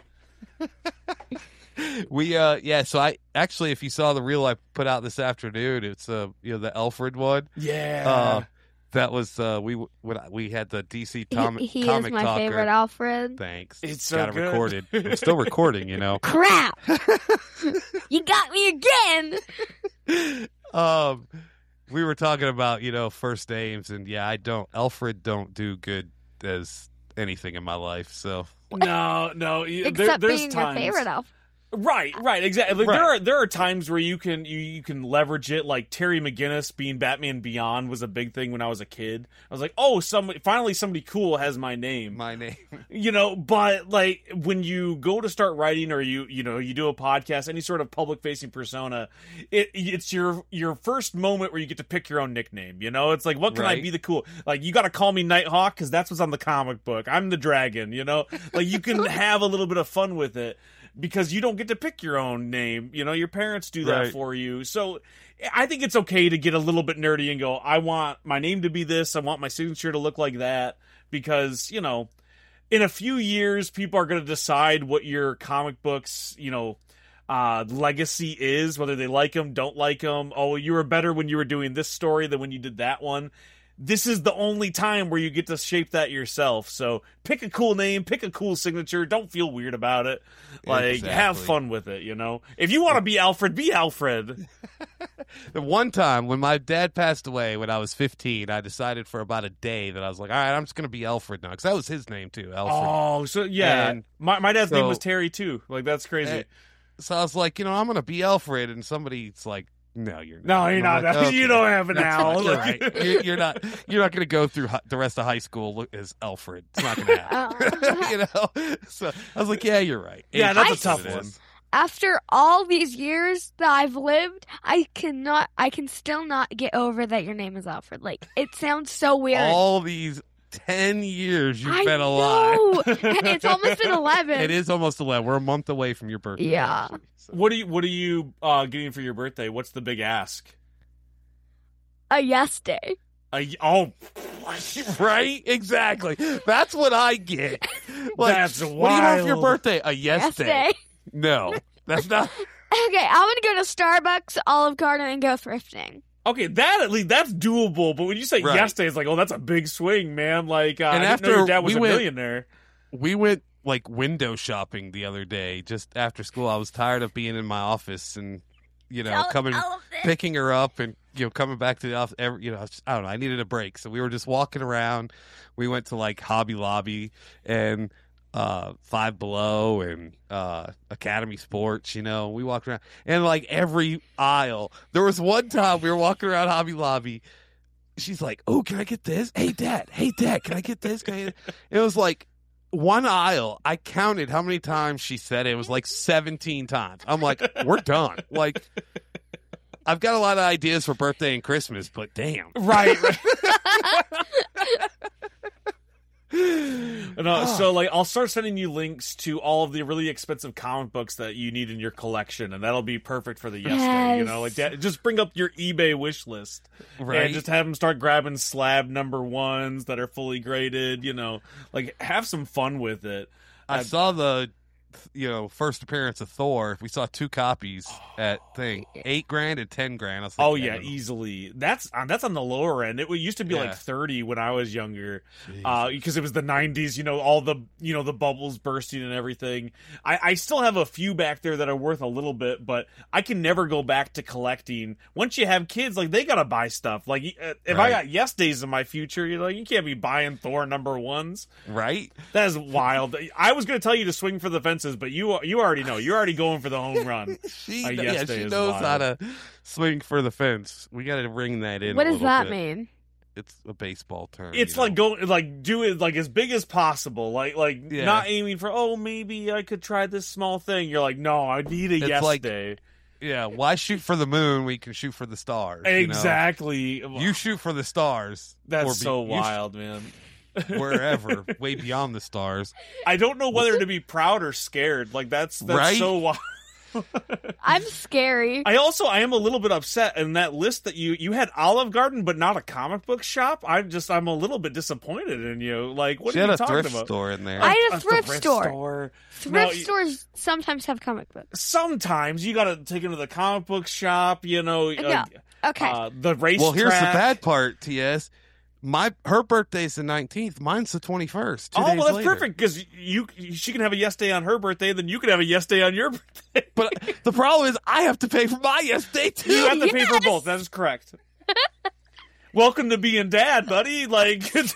So I actually, if you saw the reel I put out this afternoon, it's the Alfred one. Yeah. That was we had the DC comic He is comic my talker. favorite Alfred. Thanks. It's so got it good. recorded. I'm still recording, Crap! You got me again. We were talking about first names, and Alfred don't do good as anything in my life. So No. Except there's being times. your favorite Alfred. Right, exactly. Like, Right. there are times where you can leverage it. Like Terry McGinnis being Batman Beyond was a big thing when I was a kid. I was like, oh, finally somebody cool has my name. my name. But like when you go to start writing or you do a podcast, any sort of public facing persona, it's your first moment where you get to pick your own nickname. It's like, what can I Right. be the cool? Like you got to call me Nighthawk because that's what's on the comic book. I'm the dragon. Like you can have a little bit of fun with it. Because you don't get to pick your own name. Your parents do that Right. for you. So I think it's okay to get a little bit nerdy and go, I want my name to be this. I want my signature to look like that. Because, in a few years, people are going to decide what your comic books, legacy is, whether they like them, don't like them. Oh, you were better when you were doing this story than when you did that one. This is the only time where you get to shape that yourself. So pick a cool name, pick a cool signature. Don't feel weird about it. Like, have Exactly. fun with it, If you want to be Alfred, be Alfred. The one time when my dad passed away when I was 15, I decided for about a day that I was like, all right, I'm just going to be Alfred now. Because that was his name, too, Alfred. Oh, so yeah. And My dad's name so- was Terry, too. Like, that's crazy. So I was like, I'm going to be Alfred. And somebody's like, No, you're not. No, you're not. Okay. You don't have it That's now. fine. You're right. You're not. You're not going to go through the rest of high school as Alfred. It's not going to happen. You know. So I was like, yeah, you're right. Yeah, that's a It's tough what it one. is. After all these years that I've lived, I can still not get over that your name is Alfred. Like, it sounds so weird. All these 10 years you've I been alive. know. And it's almost been 11. It is almost 11. We're a month away from your birthday. Yeah. actually, so. What are you getting for your birthday? What's the big ask? A yes day. Oh, Right? Exactly. That's what I get. Like, That's what do you want for your wild. birthday? A yes, day. No, that's not. Okay, I want to go to Starbucks, Olive Garden, and go thrifting. okay. That at least that's doable. But when you say Right. yes day, it's like, oh, that's a big swing, man. Like, And I didn't know your after dad was we a went- millionaire. We went like window shopping the other day, just after school. I was tired of being in my office and, you know, picking her up and, you know, coming back to the office. I don't know. I needed a break. So we were just walking around. We went to like Hobby Lobby and Five Below and Academy Sports. You know, we walked around and like every aisle. There was one time we were walking around Hobby Lobby. She's like, "Oh, can I get this? Hey, Dad, can I get this? Can I get it?" It was like one aisle. I counted how many times she said it. It was like 17 times. I'm like, we're done. Like, I've got a lot of ideas for birthday and Christmas, but damn. Right. No, so like I'll start sending you links to all of the really expensive comic books that you need in your collection, and that'll be perfect for the yes day. You know, like just bring up your eBay wish list, Right. and just have them start grabbing slab number ones that are fully graded. You know, like have some fun with it. I saw the, first appearance of Thor. We saw 2 copies at thing, $8,000 and $10,000. I was like, Oh yeah, easily. That's on the lower end. It used to be Yeah. like 30 when I was younger, because it was the 90s. You know, all the the bubbles bursting and everything. I still have a few back there that are worth a little bit, but I can never go back to collecting. Once you have kids, like they gotta buy stuff. Like if I Right. got yes days in my future, you can't be buying Thor number ones. right? That is wild. I was gonna tell you to swing for the fences, but you already know. You're already going for the home run. She, A yes day she is knows wild. how to swing for the fence. We got to ring that in. What a does little that bit. mean? It's a baseball term. It's you like know. do it like as big as possible. Like Yeah. not aiming for maybe I could try this small thing. You're like, no, I need a It's yes like- day. Yeah, why shoot for the moon when you can shoot for the stars? you know? Exactly. You shoot for the stars. That's or so you wild, man. shoot wherever, way beyond the stars. I don't know whether to be proud or scared. Like that's Right? so wild. I'm scary. I am a little bit upset in that list that you had Olive Garden but not a comic book shop. I'm a little bit disappointed in you. Like what She are had you a talking thrift about? store in there. I had a thrift store. No, Thrift stores sometimes have comic books. sometimes you got to take them to the comic book shop. No. Okay. The race. Well, here's the track. bad part, TS. Her birthday's the 19th. Mine's the 21st. 2 Oh, days well, that's later. perfect because she can have a yes day on her birthday, then you can have a yes day on your birthday. But the problem is, I have to pay for my yes day too. You have to pay for both. That is correct. Welcome to being dad, buddy. Like that's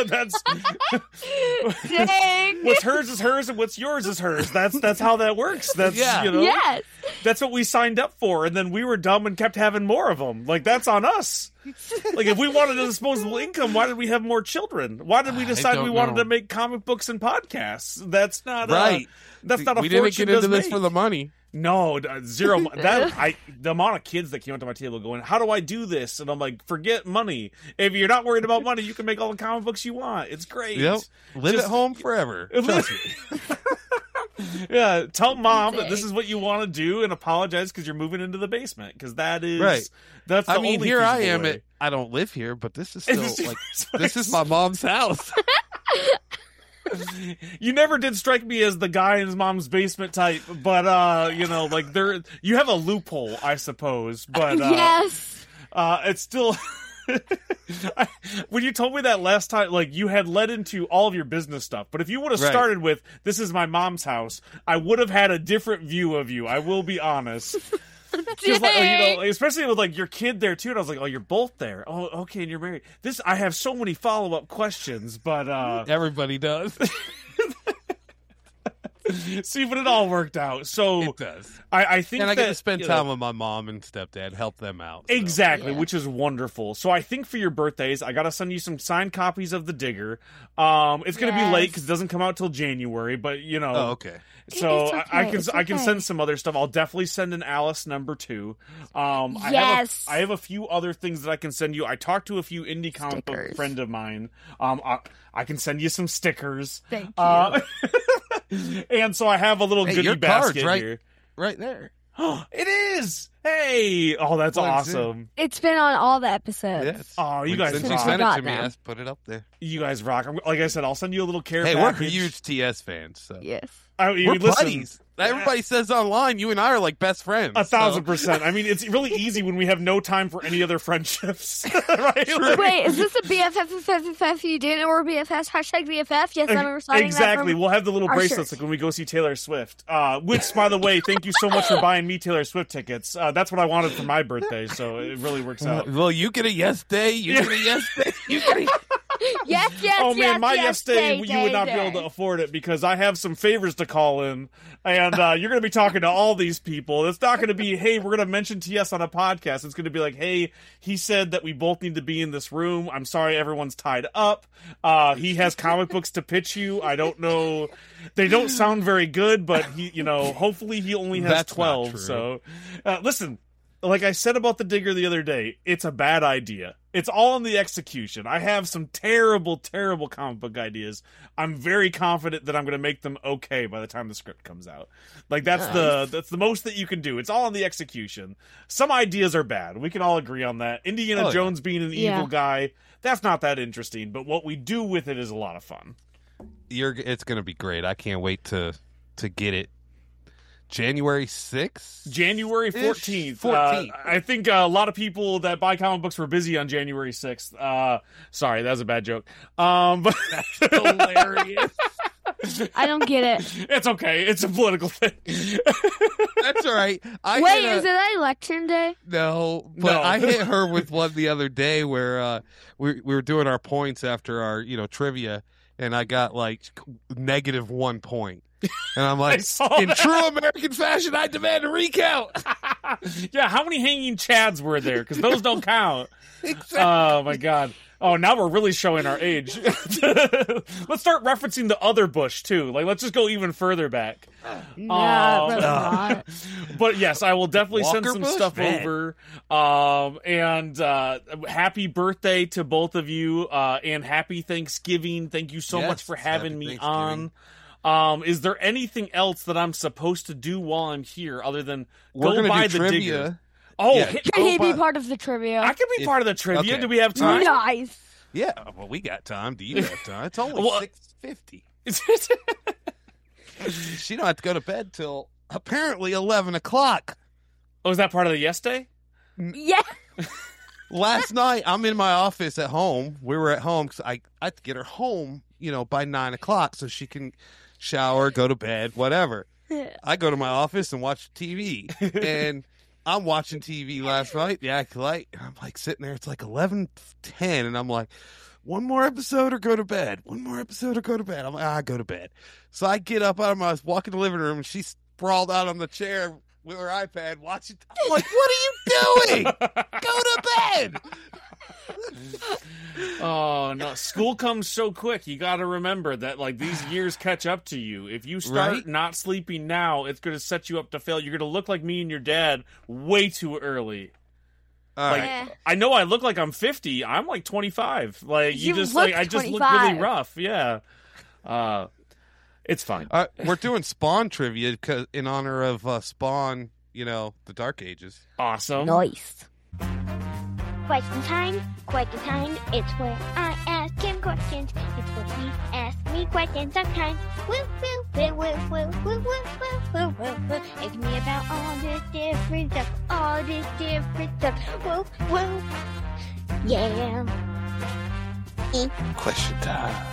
Dang. what's hers is hers, and what's yours is hers. That's how that works. That's Yeah. Yes. that's what we signed up for, and then we were dumb and kept having more of them. Like that's on us. Like if we wanted a disposable income, why did we have more children? Why did we decide don't we wanted know. to make comic books and podcasts? That's not Right. That's not a we didn't fortune get into does this make. for the money. No, zero. The amount of kids that came up to my table going, "How do I do this?" And I'm like, "Forget money. If you're not worried about money, you can make all the comic books you want. It's great." Yep. Live Just- at home forever. Trust me. Yeah, tell mom that this is what you want to do and apologize because you're moving into the basement because that is Right. That's the I mean, only here I feasible am. way. I don't live here, but this is It's still just- like this is my mom's house. You never did strike me as the guy in his mom's basement type, but like you have a loophole, I suppose. But Yes. it's still. When you told me that last time, like you had led into all of your business stuff, but if you would have Right. started with "This is my mom's house," I would have had a different view of you. I will be honest. Just like, especially with like your kid there too, and I was like, "Oh, you're both there. Oh, okay, and you're married." I have so many follow up questions, but Everybody does. See, but it all worked out. So It does. I think And I that, get to spend you know, time with my mom and stepdad, help them out. So. Exactly, Yeah. which is wonderful. So I think for your birthdays, I gotta send you some signed copies of The Digger. It's gonna be late because it doesn't come out till January, but you know. Oh, okay. So It's I okay, can it's I can okay. send some other stuff. I'll definitely send an Alice #2. Yes. I have a few other things that I can send you. I talked to a few indie comic book Stickers. friend of mine. I can send you some stickers. Thank And so I have a little Hey, goodie your card's basket right- here. Right there. It is. Hey. Oh, that's Well, it's in. awesome. It's been on all the episodes. Yes. Oh, you guys Since you rock. sent it Forgot to me, now. I just put it up there. You guys rock. Like I said, I'll send you a little care Hey, package. we're huge TS fans, so Yes. I mean, we're listen, buddies. Everybody says online you and I are like best friends. 1,000%. I mean, it's really easy when we have no time for any other friendships, right? Like- Wait, is this a BFF you didn't or BFS hashtag BFF? Yes, I'm reciting Exactly. that We'll have the little our bracelets shirts. like when we go see Taylor Swift. Which, by the way, thank you so much for buying me Taylor Swift tickets. That's what I wanted for my birthday, so it really works out. Well, you get a yes day. You get a yes day. You get a... Yes, yes, Oh man, yes, my yes, day, day, you would not be able to afford it because I have some favors to call in, and you're going to be talking to all these people. It's not going to be, hey, we're going to mention TS on a podcast. It's going to be like, hey, he said that we both need to be in this room. I'm sorry, everyone's tied up. He has comic books to pitch you. I don't know. They don't sound very good, but hopefully he only has That's not 12. true. So, listen. Like I said about the Digger the other day, it's a bad idea. It's all in the execution. I have some terrible, terrible comic book ideas. I'm very confident that I'm going to make them okay by the time the script comes out. Like that's the most that you can do. It's all in the execution. Some ideas are bad. We can all agree on that. Indiana Oh, yeah. Jones being an Yeah. evil guy, that's not that interesting. But what we do with it is a lot of fun. It's going to be great. I can't wait to get it. January 6th? January 14th. 14th. I think a lot of people that buy comic books were busy on January 6th. Sorry, that was a bad joke. But Hilarious. I don't get it. it's okay. It's a political thing. That's all right. Wait, is it election day? No, but No. I hit her with one the other day where we were doing our points after our trivia, and I got like -1 point, and I'm I like, saw in that. true American fashion, I demand a recount. Yeah, how many hanging chads were there? Because those don't count. Exactly. Oh, my God. Oh, now we're really showing our age. Let's start referencing the other Bush, too. Like, let's just go even further back. Nah, Oh. really not. But yes, I will definitely send Walker some Bush, stuff man. over. And happy birthday to both of you. And happy Thanksgiving. Thank you so Yes, much for having happy me on. Is there anything else that I'm supposed to do while I'm here other than We're go gonna buy do the trivia. Digger? Oh, Yeah. hit- Can he be but- part of the trivia? I can be part of the trivia. okay. Do we have time? Nice. Yeah, well, we got time. Do you have time? It's only Well, 6:50. She don't have to go to bed till apparently 11 o'clock. Oh, is that part of the yes day? Yeah. Last night, I'm in my office at home. We were at home because I had to get her home, by 9 o'clock so she can shower, go to bed, whatever. I go to my office and watch TV, and I'm watching TV last night, the Acolyte, and I'm like sitting there. It's like 11:10, and I'm like, one more episode or go to bed. One more episode or go to bed. I'm like, I go to bed. So I get up out of my walk in the living room, and she's sprawled out on the chair with her iPad watching. I'm like, what are you doing? Go to bed. Oh no, school comes so quick. You got to remember that like these years catch up to you. If you start Right? not sleeping now, it's going to set you up to fail. You're going to look like me and your dad way too early. All Like right. Yeah. I know I look like I'm 50. I'm like 25. Like you You just look like I just look really 25. rough. Yeah. It's fine. We're doing Spawn trivia in honor of Spawn, the Dark Ages. Awesome. Nice. Question time, question time. It's where I ask him questions. It's where he asks me questions sometimes. Woo, woo, woo, woo, woo, woo, woo, woo, woo, woo, woo. Ask me about all this different stuff, all this different stuff. Woo, woo. Yeah. Question time.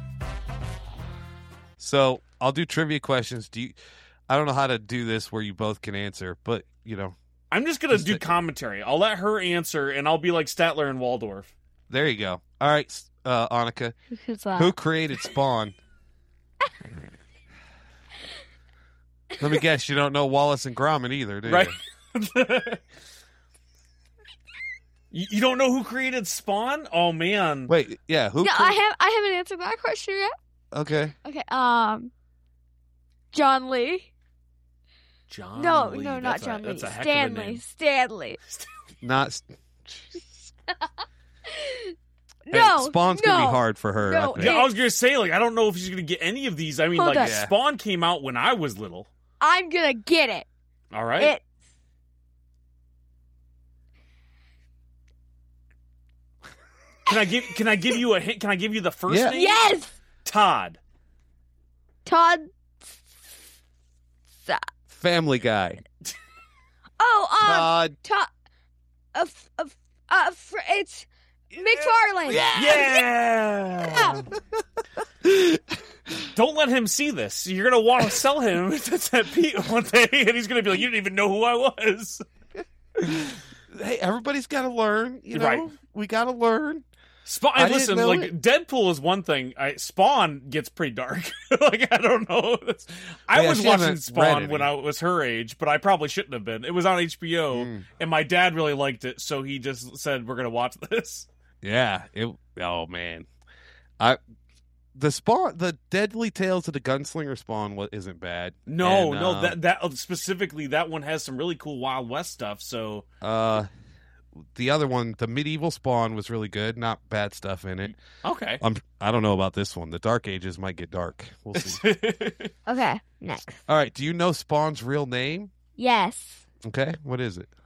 So I'll do trivia questions. I don't know how to do this where you both can answer, but I'm just going to Just do a- commentary. I'll let her answer and I'll be like Statler and Waldorf. there you go. All right, Annika, Who's that? who created Spawn? Let me guess, you don't know Wallace and Gromit either, do you? Right? You don't know who created Spawn? Oh man! Wait, yeah, who? No, I haven't answered that question yet. Okay. Okay, John Lee. John No, Lee. not That's John Lee. That's a heck of a name. Stanley. Not. No, Hey, Spawn's gonna be hard for her. No, I think. Yeah, I was gonna say, like, I don't know if she's gonna get any of these. I mean, Hold like, on. Spawn came out when I was little. I'm gonna get it. All right. It. Can I give you a hint? Can I give you the first Yeah. name? Yes, Todd. Todd. Family Guy. Oh, Todd. it's McFarlane. Yeah. Don't let him see this. You're gonna want to sell him at Pete one day, and he's gonna be like, "You didn't even know who I was." Hey, everybody's got to learn. You know, Right. we got to learn. Spawn. I didn't Listen, know like it. Deadpool is one thing. Spawn gets pretty dark. Like I don't know. I Yeah, was she watching hasn't read Spawn any. when I was her age, but I probably shouldn't have been. It was on HBO, Mm. and my dad really liked it, so he just said, "We're gonna watch this." Yeah. Oh man. The Deadly Tales of the Gunslinger Spawn isn't bad. No, And, no, that specifically that one has some really cool Wild West stuff. So the other one, the Medieval Spawn, was really good. Not bad stuff in it. okay. I don't know about this one. The Dark Ages might get dark. We'll see. Okay, next. All right. Do you know Spawn's real name? Yes. Okay. What is it?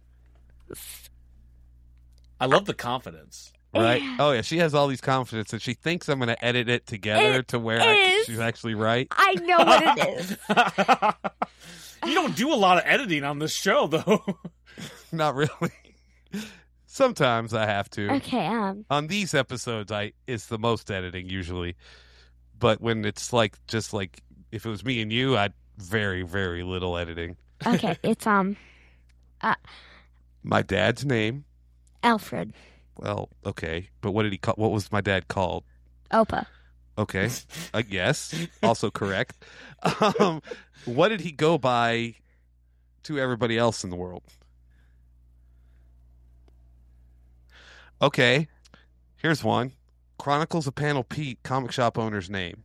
I love the confidence. Right? Yeah. Oh yeah. She has all these confidence, and she thinks I'm going to edit it together It to where is. she's actually right. I know what it is. You don't do a lot of editing on this show, though. Not really. Sometimes I have to. Okay, On these episodes, it's the most editing usually, but when it's just like if it was me and you, I'd very, very little editing. okay, it's My dad's name. Alfred. Well, okay, but what did he call? What was my dad called? Opa. Okay, yes, also correct. What did he go by to everybody else in the world? Okay, here's one. Chronicles of Panel Pete, comic shop owner's name.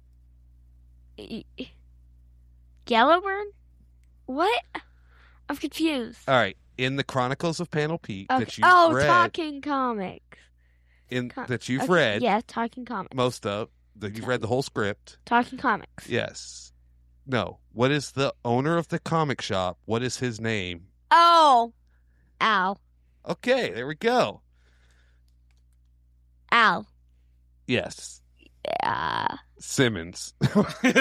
Yellowburn? What? I'm confused. All right, in the Chronicles of Panel Pete Okay. that you've read, Talking Comics. that you've Okay, read Yeah, Talking Comics. most of, that you've read the whole script. Talking Comics. Yes. No. What is the owner of the comic shop? What is his name? Oh. Al. Okay, there we go. Al. Yes. Yeah. Simmons. Cinnamon!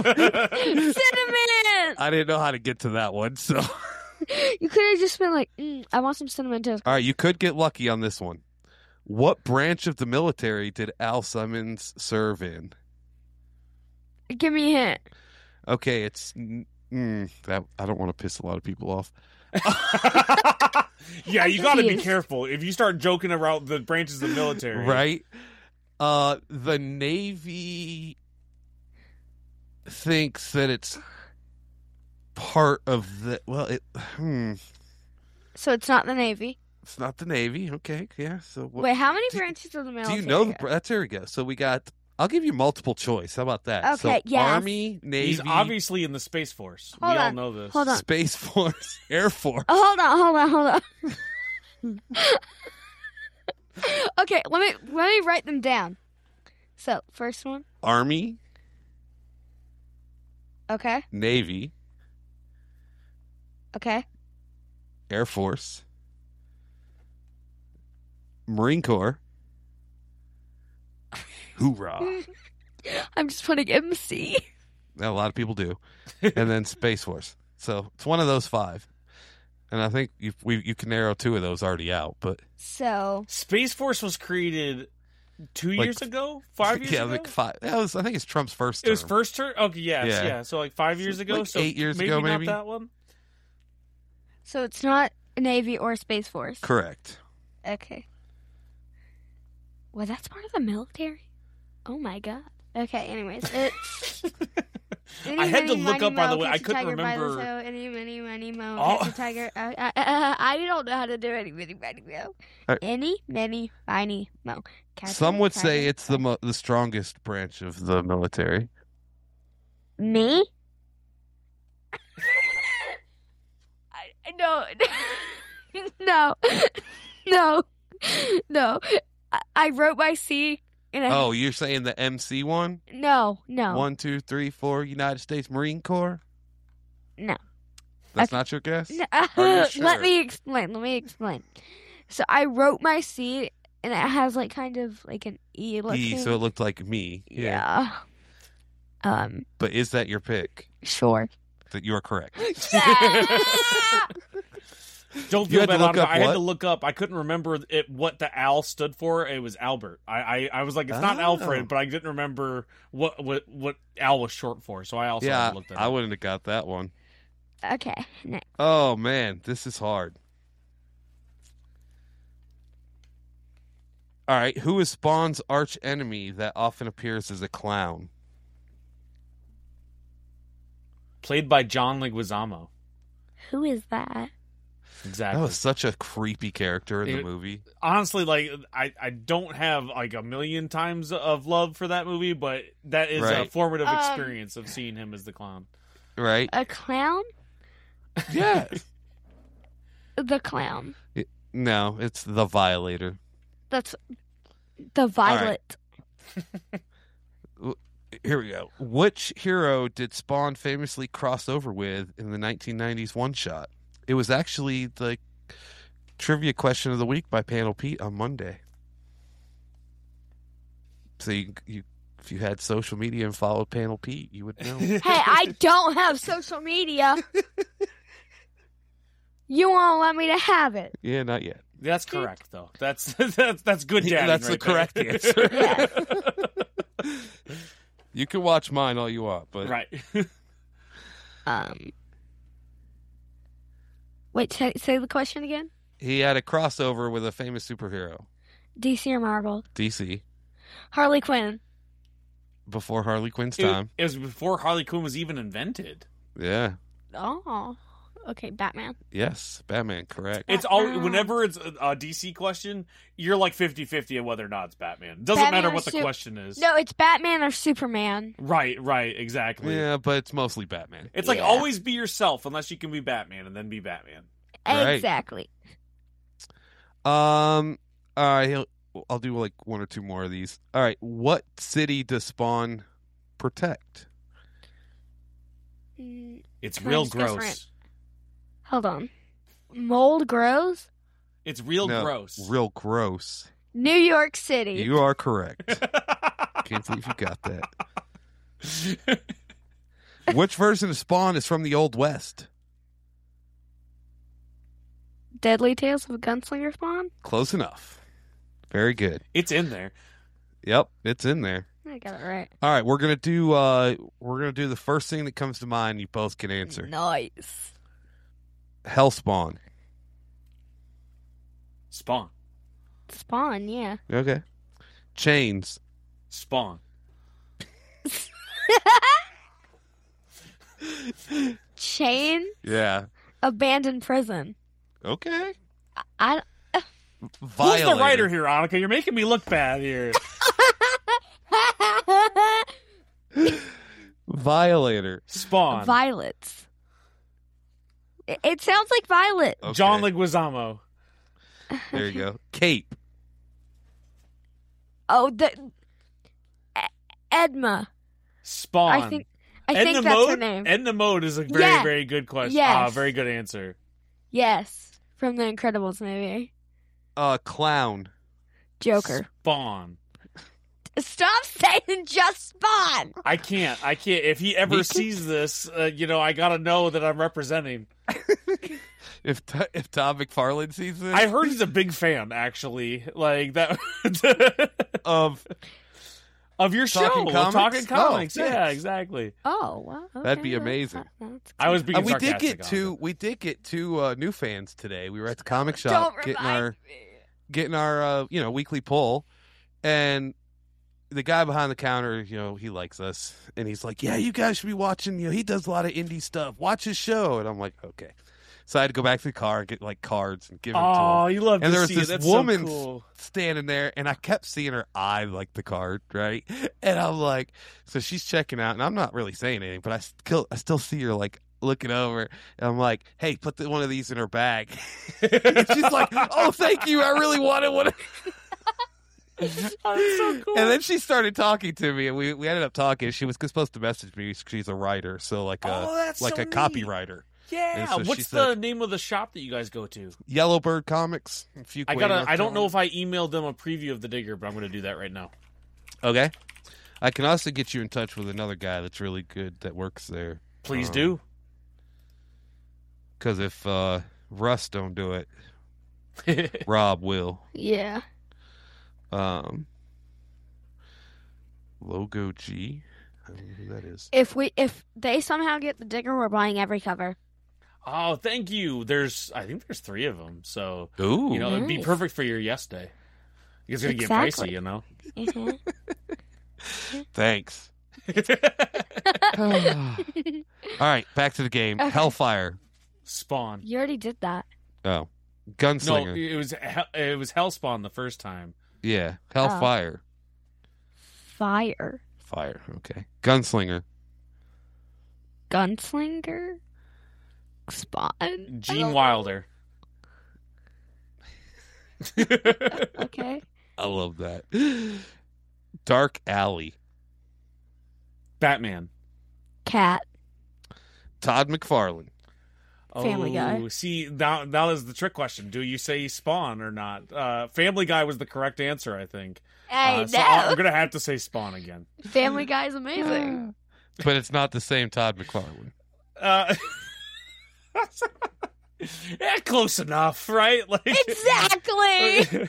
I didn't know how to get to that one, so. You could have just been like, I want some cinnamon toast. All right, you could get lucky on this one. What branch of the military did Al Simmons serve in? Give me a hint. Okay, it's that I don't want to piss a lot of people off. Yeah, I'm you got to be confused. careful if you start joking around the branches of the military. Right? The Navy thinks that it's part of the So it's not the Navy. it's not the Navy. Okay, yeah. So what, Wait, how many do- branches of the do military? you know that's there we go. So we got I'll give you multiple choice. How about that? Okay, so yes. Army, Navy, He's obviously in the Space Force. Hold we all on, know this. hold on. Space Force, Air Force. Oh, hold on. Okay, let me write them down. So, first one. Army, Okay. Navy, Okay. Air Force, Marine Corps. Hoorah. I'm just putting MC. A lot of people do. And then Space Force. So it's one of those five. And I think you can narrow two of those already out. But So, Space Force was created 2 Like, years ago? 5 years yeah, ago? like five. I think it's Trump's first It term. was first turn? Okay, yes, Yeah. yeah. So like 5 years ago? Like so 8 years maybe ago, not maybe? that one? so it's not Navy or Space Force. Correct. Okay. Well, that's part of the military? Oh my god. Okay, anyways, it's I had to look up, by the way. I couldn't remember. Any, many, many, mo. Oh. Catch a tiger. I don't know how to do any, many, many, mo. Any, many, miny, mo. Catch Some a would tiger. say it's the strongest branch of the military. Me? No. No. I wrote my C. And Oh, you're saying the MC one? No. 1, 2, 3, 4, United States Marine Corps? No. That's not your guess? No. Are you sure? Let me explain. So I wrote my C, and it has like kind of like an E looking. E, so it looked like me. Yeah. But is that your pick? Sure. That you are correct. Don't You feel had to bad. look up I had what? to look up. I couldn't remember what the Al stood for. It was Albert. I was like, it's not Oh. Alfred, but I didn't remember what Al was short for. So I also Yeah, looked at I it. wouldn't have got that one. Okay. Next. Oh, man, this is hard. All right, who is Spawn's arch enemy that often appears as a clown? Played by John Leguizamo. Who is that? Exactly. That was such a creepy character in the movie. Honestly, like I don't have like a million times of love for that movie, but that is a Right. formative experience of seeing him as the clown. Right? A clown? Yeah. The clown. No, it's the Violator. That's the violet. Here we go. Which hero did Spawn famously cross over with in the 1990s one-shot? It was actually the trivia question of the week by Panel Pete on Monday. So you if you had social media and followed Panel Pete, you would know. Hey, I don't have social media. You won't let me to have it. Yeah, not yet. That's correct, though. That's good Yeah, dadding that's the right correct there. answer. You can watch mine all you want, but Right. Wait, say the question again. he had a crossover with a famous superhero, DC or Marvel? DC, Harley Quinn. before Harley Quinn's time. It was before Harley Quinn was even invented. Yeah. Oh, okay, Batman. Yes, Batman, correct. It's all whenever it's a DC question, you're like 50-50 on whether or not it's Batman. Doesn't Batman matter or what the question is. No, it's Batman or Superman. Right, exactly. Yeah, but it's mostly Batman. It's like Yeah. always be yourself unless you can be Batman and then be Batman. Right. Exactly. All right, I'll do like one or two more of these. All right, what city does Spawn protect? It's Mine's real different. gross. Hold on. Mold grows? It's real No, gross. Real gross. New York City. You are correct. Can't believe you got that. Which version of Spawn is from the Old West? Deadly Tales of a Gunslinger Spawn? Close enough. Very good. It's in there. Yep, it's in there. I got it right. All right, we're gonna do the first thing that comes to mind. You both can answer. Nice. Hellspawn. Spawn. Spawn, yeah. Okay. Chains. Spawn. Chain? Yeah. Abandoned prison. Okay. I Who's Violator. the writer here, Annika? You're making me look bad here. Violator. Spawn. Violets. It sounds like violet. Okay. John Leguizamo. There you go. Cape. Oh, Edma. Spawn. I think Edna that's her Mode? name. Edna Mode is a very, Yeah. very good question. Yes. Very good answer. Yes, from the Incredibles movie. Clown. Joker. Spawn. Stop saying just Spawn. I can't. If he ever sees this, I gotta know that I'm representing. If Todd McFarlane sees this, I heard he's a big fan, actually. Like that of of your show, Talking Comics? Talking Comics. Oh, yeah, thanks. exactly. Oh, wow. Okay. That'd be amazing. That's I was being we did sarcastic. get two new fans today. We were at the comic shop Don't getting remind our me. weekly poll, and the guy behind the counter, he likes us, and he's like, "Yeah, you guys should be watching. He does a lot of indie stuff. Watch his show." And I'm like, "Okay." So I had to go back to the car and get like cards and give them to him. Oh, you love And to there was see it. this That's woman so cool. standing there, and I kept seeing her eye like the card, right? And I'm like, so she's checking out, and I'm not really saying anything, but I still see her like looking over, and I'm like, "Hey, put one of these in her bag." And she's like, "Oh, thank you. I really wanted one." Oh, that's so cool. And then she started talking to me, and we ended up talking. She was supposed to message me. She's a writer, so like that's a so neat. copywriter. Yeah. And so What's she the said- name of the shop that you guys go to? Yellowbird Comics. If you I don't know if I emailed them a preview of the Digger, but I'm going to do that right now. Okay. I can also get you in touch with another guy that's really good that works there. Please do. Because if Russ don't do it, Rob will. Yeah. Logo G. I don't know who that is. If they somehow get the Digger, we're buying every cover. Oh, thank you. I think there's 3 of them, so Ooh. it'd be Nice. perfect for your yes day. It's gonna Exactly. get pricey, Mhm. Thanks. All right, back to the game. Okay. Hellfire. Spawn. You already did that. Oh. No, Gunslinger. it was Hellspawn the first time. Yeah. Hellfire. Fire. Fire. Okay. Gunslinger. Gunslinger. Spawn. Gene Wilder. Okay. I love that. Dark Alley. Batman. Cat. Todd McFarlane. Family Guy. Oh, see, that is the trick question. Do you say Spawn or not? Family Guy was the correct answer, I think. Hey, So no. I'm going to have to say Spawn again. Family Guy is amazing. But it's not the same Todd McFarlane. Yeah, close enough, right? Like, Exactly.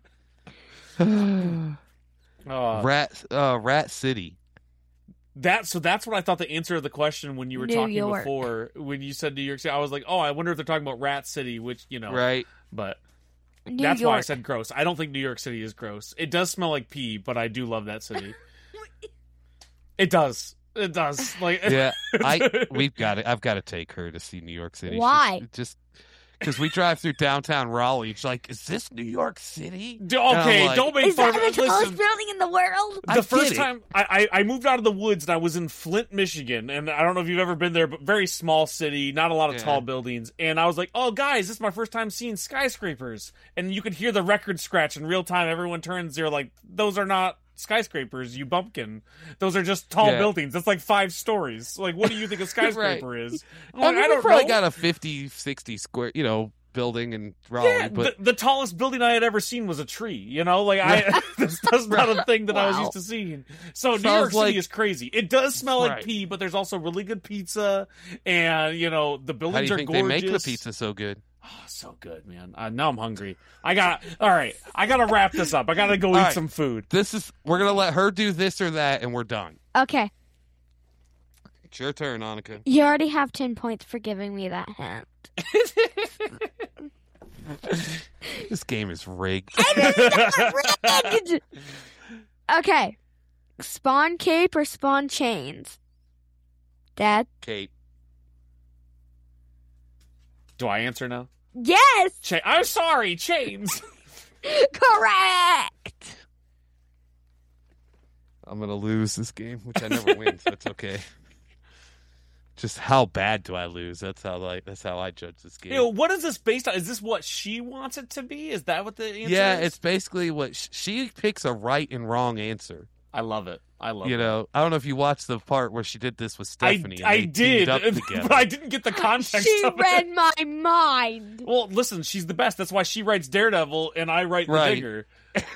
Rat City. that's what I thought the answer of the question when you were New talking York. before. When you said New York City, I was like, oh, I wonder if they're talking about Rat City, which, Right. But New that's York. why I said gross. I don't think New York City is gross. It does smell like pee, but I do love that city. It does. It does. Like, Yeah. I've got to take her to see New York City. Why? She's just because we drive through downtown Raleigh. She's like, "Is this New York City?" Okay, And I'm like, don't make Is fun that of the it. tallest Listen, building in the world? I the get first it. time I moved out of the woods and I was in Flint, Michigan, and I don't know if you've ever been there, but very small city, not a lot of Yeah. tall buildings. And I was like, "Oh, guys, this is my first time seeing skyscrapers." And you could hear the record scratch in real time. Everyone turns, they're like, "Those are not skyscrapers, you bumpkin. Those are just tall Yeah. buildings. That's like 5 stories. Like, what do you think a skyscraper is?" I'm like, I mean, I we don't probably know. got a 50, 60 square, building in Raleigh, Yeah, but the tallest building I had ever seen was a tree. That's not a thing that I was Wow. used to seeing. So New Sounds York City like- is crazy. It does smell like Right. pee, but there's also really good pizza, and the how do buildings you are think gorgeous. they make the pizza so good? Oh, so good, man. Now I'm hungry. I gotta wrap this up. I gotta go eat right. some food. We're gonna let her do this or that, and we're done. Okay. It's your turn, Annika. You already have 10 points for giving me that hint. This game is rigged. Rigged! Okay. Spawn cape or spawn chains? Dad? Kate. Do I answer now? Yes! I'm sorry, chains. Correct! I'm gonna lose this game, which I never win, so it's okay. Just how bad do I lose? That's how I judge this game. What is this based on? Is this what she wants it to be? Is that what the answer Yeah, is? it's basically what she picks a right and wrong answer. I love it. I love it. I don't know if you watched the part where she did this with Stephanie. and I they did, teamed up but together. I didn't get the context She of it. read my mind. Well, listen, she's the best. That's why she writes Daredevil and I write Right. The Digger.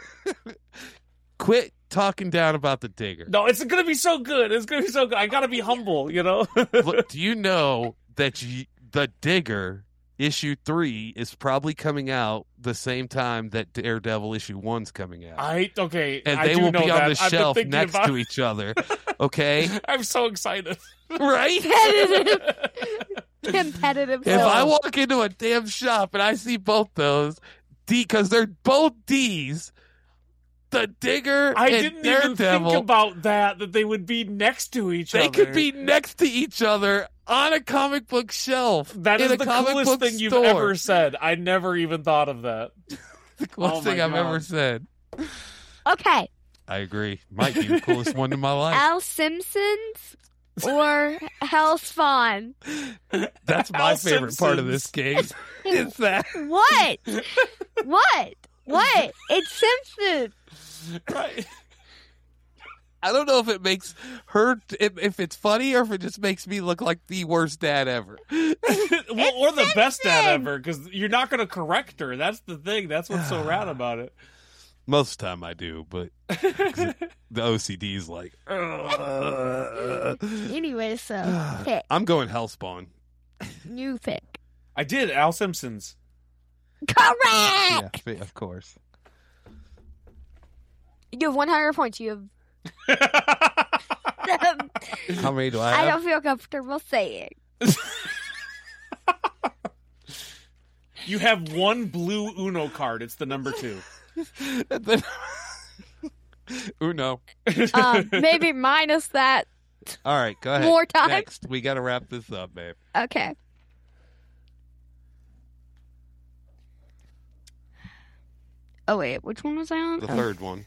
Quit talking down about the Digger. No, it's going to be so good. It's going to be so good. I got to be humble, Look, do you know that the Digger issue 3 is probably coming out the same time that Daredevil issue 1's coming out? Okay. And I they do will know be on that. the I've been shelf thinking next about- to each other. Okay? I'm so excited. Right? Competitive. If I soul. walk into a damn shop and I see both those, because they're both D's, the Digger I and didn't even Daredevil. think about that they would be next to each other. They could be next to each other on a comic book shelf. That in is a the comic coolest book thing you've store. ever said. I never even thought of that. The coolest Oh my thing I've God. ever said. Okay. I agree. Might be the coolest one in my life. Al Simpsons or Hellspawn? That's my Al favorite part of this Simpsons. game. Is that What? What? It's Simpsons. Right. I don't know if it makes her if it's funny or if it just makes me look like the worst dad ever. Well, or the best dad Simpsons. ever, because you're not going to correct her. That's the thing. That's what's so rad about it. Most of the time I do, but the OCD is like. Anyway, so pick. I'm going Hellspawn. You pick. I did. Al Simpsons. Correct! Yeah, of course. You have 100 points. You have. How many do I I have? don't feel comfortable saying. You have one blue Uno card. It's the number 2. And then- Uno. Maybe minus that. All right, go ahead. More time? Next, we got to wrap this up, babe. Okay. Oh, wait. Which one was I on? The third one.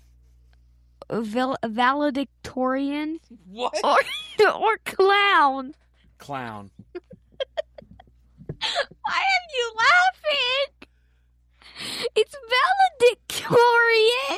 Valedictorian What? or clown. Clown. Why are you laughing? It's valedictorian.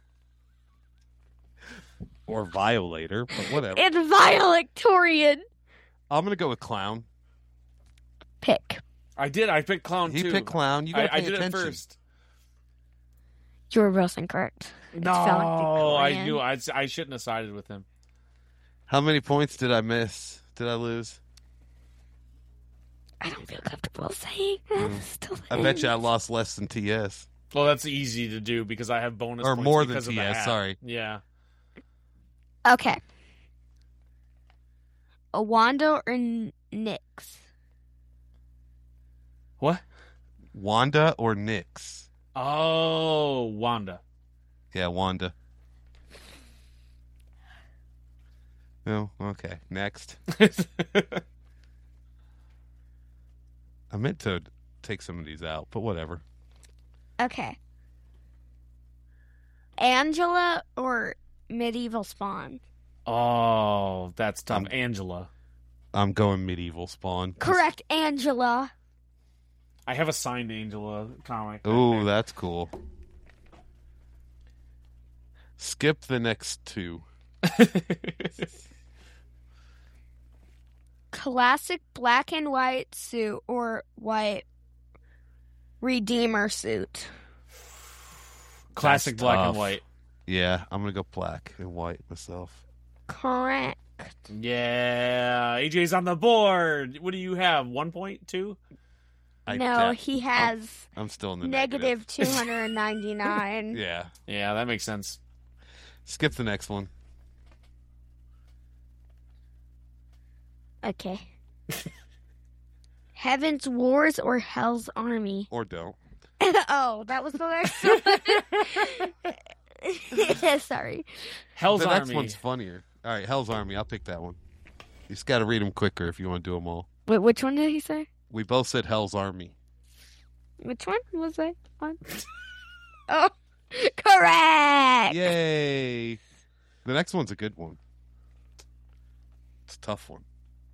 Or Violator, but whatever. It's valedictorian. I'm going to go with Clown. Pick. I did. I picked Clown He too. picked Clown. You got to I pay did attention. it first. You were both incorrect. It's No, I valedictorian. knew. I shouldn't have sided with him. How many points did I miss? Did I lose? I don't feel comfortable saying that. Still I bet you I lost less than TS. Well, that's easy to do because I have bonus Or points more than because of the TS, hat. sorry. Yeah. Okay. A Wanda or Nyx? What? Wanda or Nyx? Oh, Wanda. Yeah, Wanda. No, okay. Next. I meant to take some of these out, but whatever. Okay. Angela or Medieval Spawn? Oh, that's tough. Angela. I'm going Medieval Spawn. Correct, Angela. I have a signed Angela comic. Oh, that's cool. Skip the next two. Classic black and white suit or white Redeemer suit? Classic That's black and tough. white. Yeah, I'm going to go black and white myself. Correct. Yeah, AJ's on the board. What do you have? 1.2? No, he has I'm still in the negative 299. Yeah. Yeah, that makes sense. Skip the next one. Okay. Heaven's Wars or Hell's Army? Or don't. Oh, that was the next one. Sorry. Hell's The next Army. one's funnier. All right, Hell's Army. I'll pick that one. You just got to read them quicker if you want to do them all. Wait, which one did he say? We both said Hell's Army. Which one was that on? Oh, correct. Yay! The next one's a good one. It's a tough one.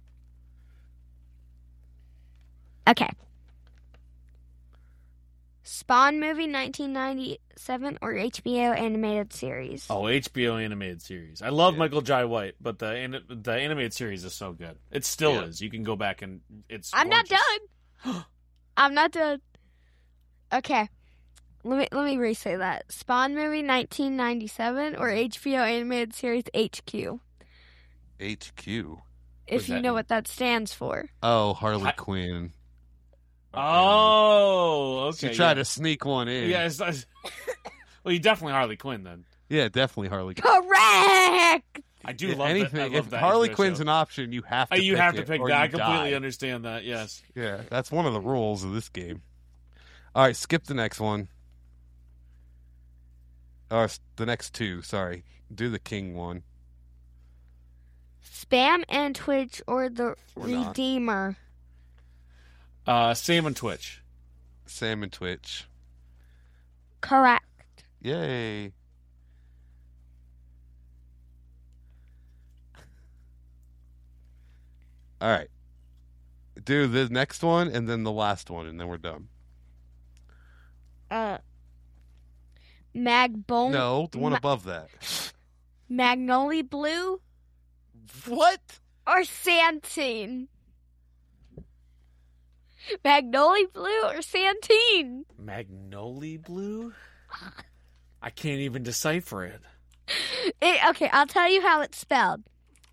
Okay. Spawn movie 1997 or HBO animated series? Oh, HBO animated series. I love Michael Jai White, but the animated series is so good. It still is. You can go back and it's. I'm not gorgeous. done. I'm not done. Okay. Let me re-say that. Spawn movie 1997 or HBO animated series HQ? HQ. If you that know mean? what that stands for. Oh, Harley Quinn. Oh, okay. She tried to sneak one in. Yeah. Well, you definitely Harley Quinn then. Yeah, definitely Harley Quinn. Correct. I do If love anything, that. I love if that Harley HBO Quinn's show. an option, you have to. You pick have to it pick or that. you I completely die. understand that. Yes. Yeah, that's one of the rules of this game. All right, skip the next one. Or the next two, sorry. Do the king one. Spam and Twitch or the Or not. Redeemer? Sam and Twitch. Sam and Twitch. Correct. Yay. All right. Do the next one and then the last one, and then we're done. Magbone. No, the one above that. Magnolia Blue What? or Santine? Magnolia Blue or Santine? Magnolia Blue? I can't even decipher it. Okay, I'll tell you how it's spelled.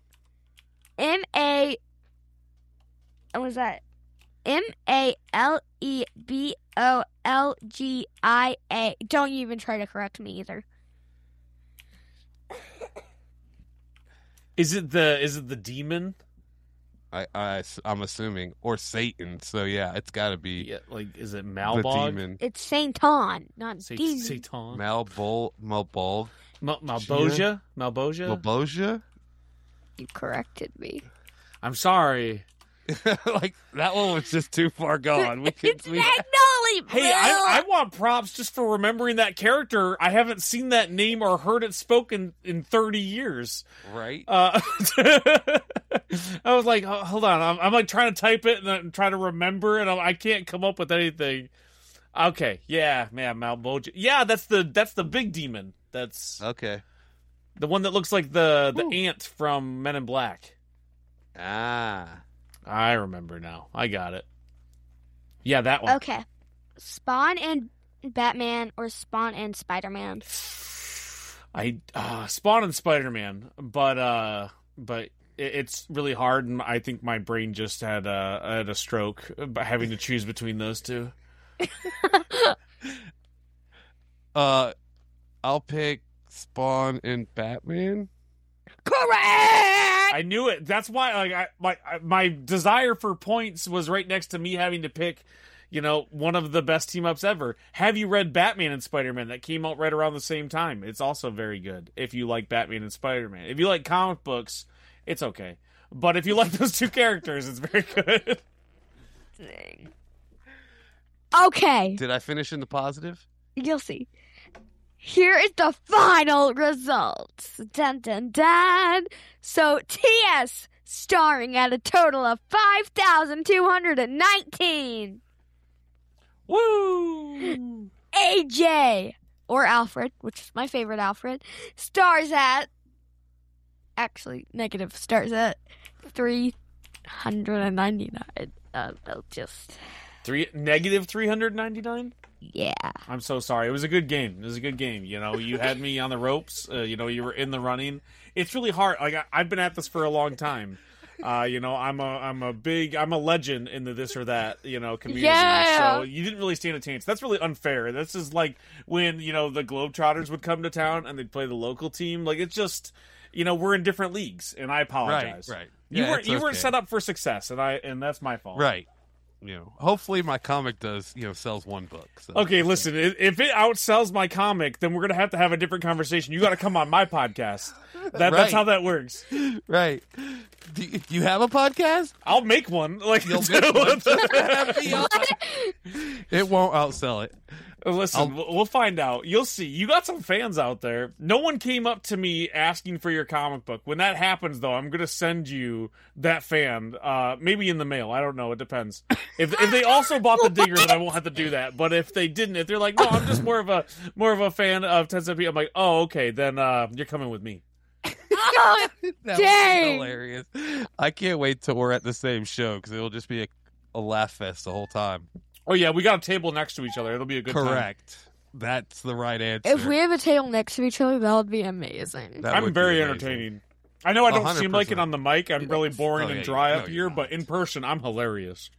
What was that? Malebolgia. Don't you even try to correct me either. Is it the demon? I'm assuming, or Satan. So yeah, it's got to be Yeah, like is it the Malbog? demon. It's Satan, not demon. Satan. Malbogia. Malbogia? Malbogia? Malbogia. You corrected me. I'm sorry. Like that one was just too far gone. It's Magnolia Blue. Hey, I want props just for remembering that character. I haven't seen that name or heard it spoken in 30 years. right. I was like, hold on. I'm like trying to type it and then try to remember, and I can't come up with anything. Okay, yeah, man, Malbogia. Yeah, that's the big demon. That's Okay. the one that looks like the Ooh. ant from Men in Black. Ah. I remember now. I got it. Yeah, that one. Okay. Spawn and Batman or Spawn and Spider-Man? Spawn and Spider-Man, but it's really hard, and I think my brain just had a stroke by having to choose between those two. I'll pick Spawn and Batman. Correct! I knew it. That's why, like, my desire for points was right next to me having to pick, one of the best team ups ever. Have you read Batman and Spider-Man? That came out right around the same time. It's also very good if you like Batman and Spider-Man. If you like comic books, it's okay. But if you like those two characters, it's very good. Okay. Did I finish in the positive? You'll see. Here is the final results. Dun dun dun. So TS starring at a total of 5,219. Woo! AJ or Alfred, which is my favorite Alfred, stars at negative stars at 399. They'll just negative 399? yeah. I'm so sorry. It was a good game. You had me on the ropes. You were in the running. It's really hard. Like I've been at this for a long time. I'm a legend in the this or that, community. Yeah. So you didn't really stand a chance. That's really unfair. This is like when, the Globetrotters would come to town and they'd play the local team. Like it's just, we're in different leagues, and I apologize. Right. You Yeah, weren't it's okay. set up for success, and that's my fault. Right. Hopefully my comic does, sells one book. So. Okay, listen, if it outsells my comic, then we're going to have a different conversation. You got to come on my podcast. That's Right. how that works. Right. Do you have a podcast? I'll make one. Like, You'll make one. It won't outsell it. Listen, we'll find out. You'll see. You got some fans out there. No one came up to me asking for your comic book. When that happens, though, I'm going to send you that fan, maybe in the mail. I don't know. It depends. If they also bought the Digger, then I won't have to do that. But if they didn't, if they're like, no, I'm just more of a fan of 10 Cent Pete, I'm like, oh, okay, then you're coming with me. Oh, That dang. was hilarious. I can't wait till we're at the same show because it'll just be a laugh fest the whole time. Oh, yeah, we got a table next to each other. It'll be a good time. Correct. That's the right answer. If we have a table next to each other, that would be amazing. That I'm would be very amazing. entertaining. I know I don't seem like it 100%. on the mic. I'm really boring Oh, and yeah, dry no, up you're here, not. but in person, I'm hilarious.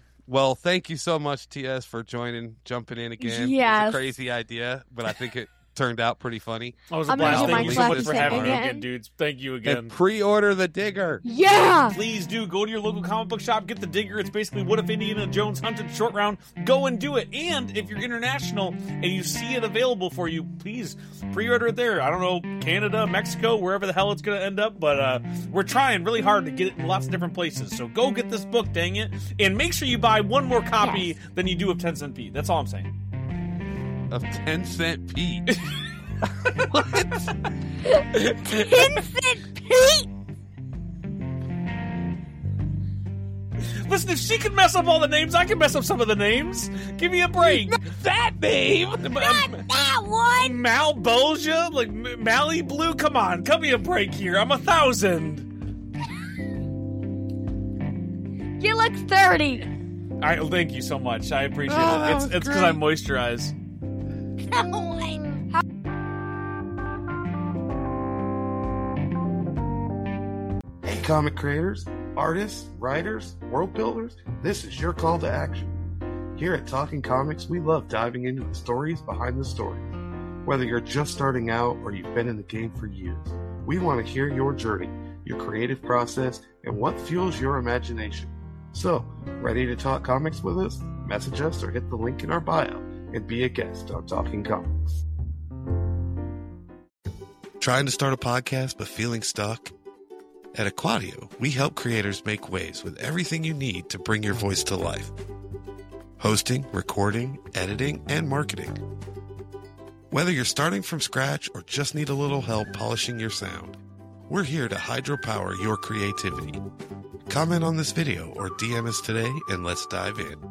Well, thank you so much, TS, for jumping in again. It Yes. was a crazy idea, but I think it turned out pretty funny. Oh, it was a I'm gonna blast. do Thank my you so much clappy for having me second again, dudes. Thank you again. And pre-order the Digger. Yeah. Please do go to your local comic book shop, get the Digger. It's basically What If Indiana Jones Hunted short round. Go and do it. And if you're international and you see it available for you, please pre-order it there. I don't know, Canada, Mexico, wherever the hell it's going to end up, but we're trying really hard to get it in lots of different places. So go get this book, dang it, and make sure you buy one more copy than you do of 10 Cent Pete. That's all I'm saying. Of 10 Cent Pete. What? 10 Cent Pete. Listen, if she can mess up all the names, I can mess up some of the names. Give me a break. That name? That one. Malbolgia? Like Mally Blue? Come on, cut me a break here. I'm 1,000. You look 30. All right, well, thank you so much. I appreciate Oh, it. that It's was because I moisturize. Hey, comic creators, artists, writers, world builders, this is your call to action. Here at Talking Comics, we love diving into the stories behind the stories. Whether you're just starting out or you've been in the game for years, we want to hear your journey, your creative process, and what fuels your imagination. So, ready to talk comics with us? Message us or hit the link in our bio and be a guest on Talking Comics. Trying to start a podcast but feeling stuck? At Aquadio, we help creators make waves with everything you need to bring your voice to life. Hosting, recording, editing, and marketing. Whether you're starting from scratch or just need a little help polishing your sound, we're here to hydropower your creativity. Comment on this video or DM us today and let's dive in.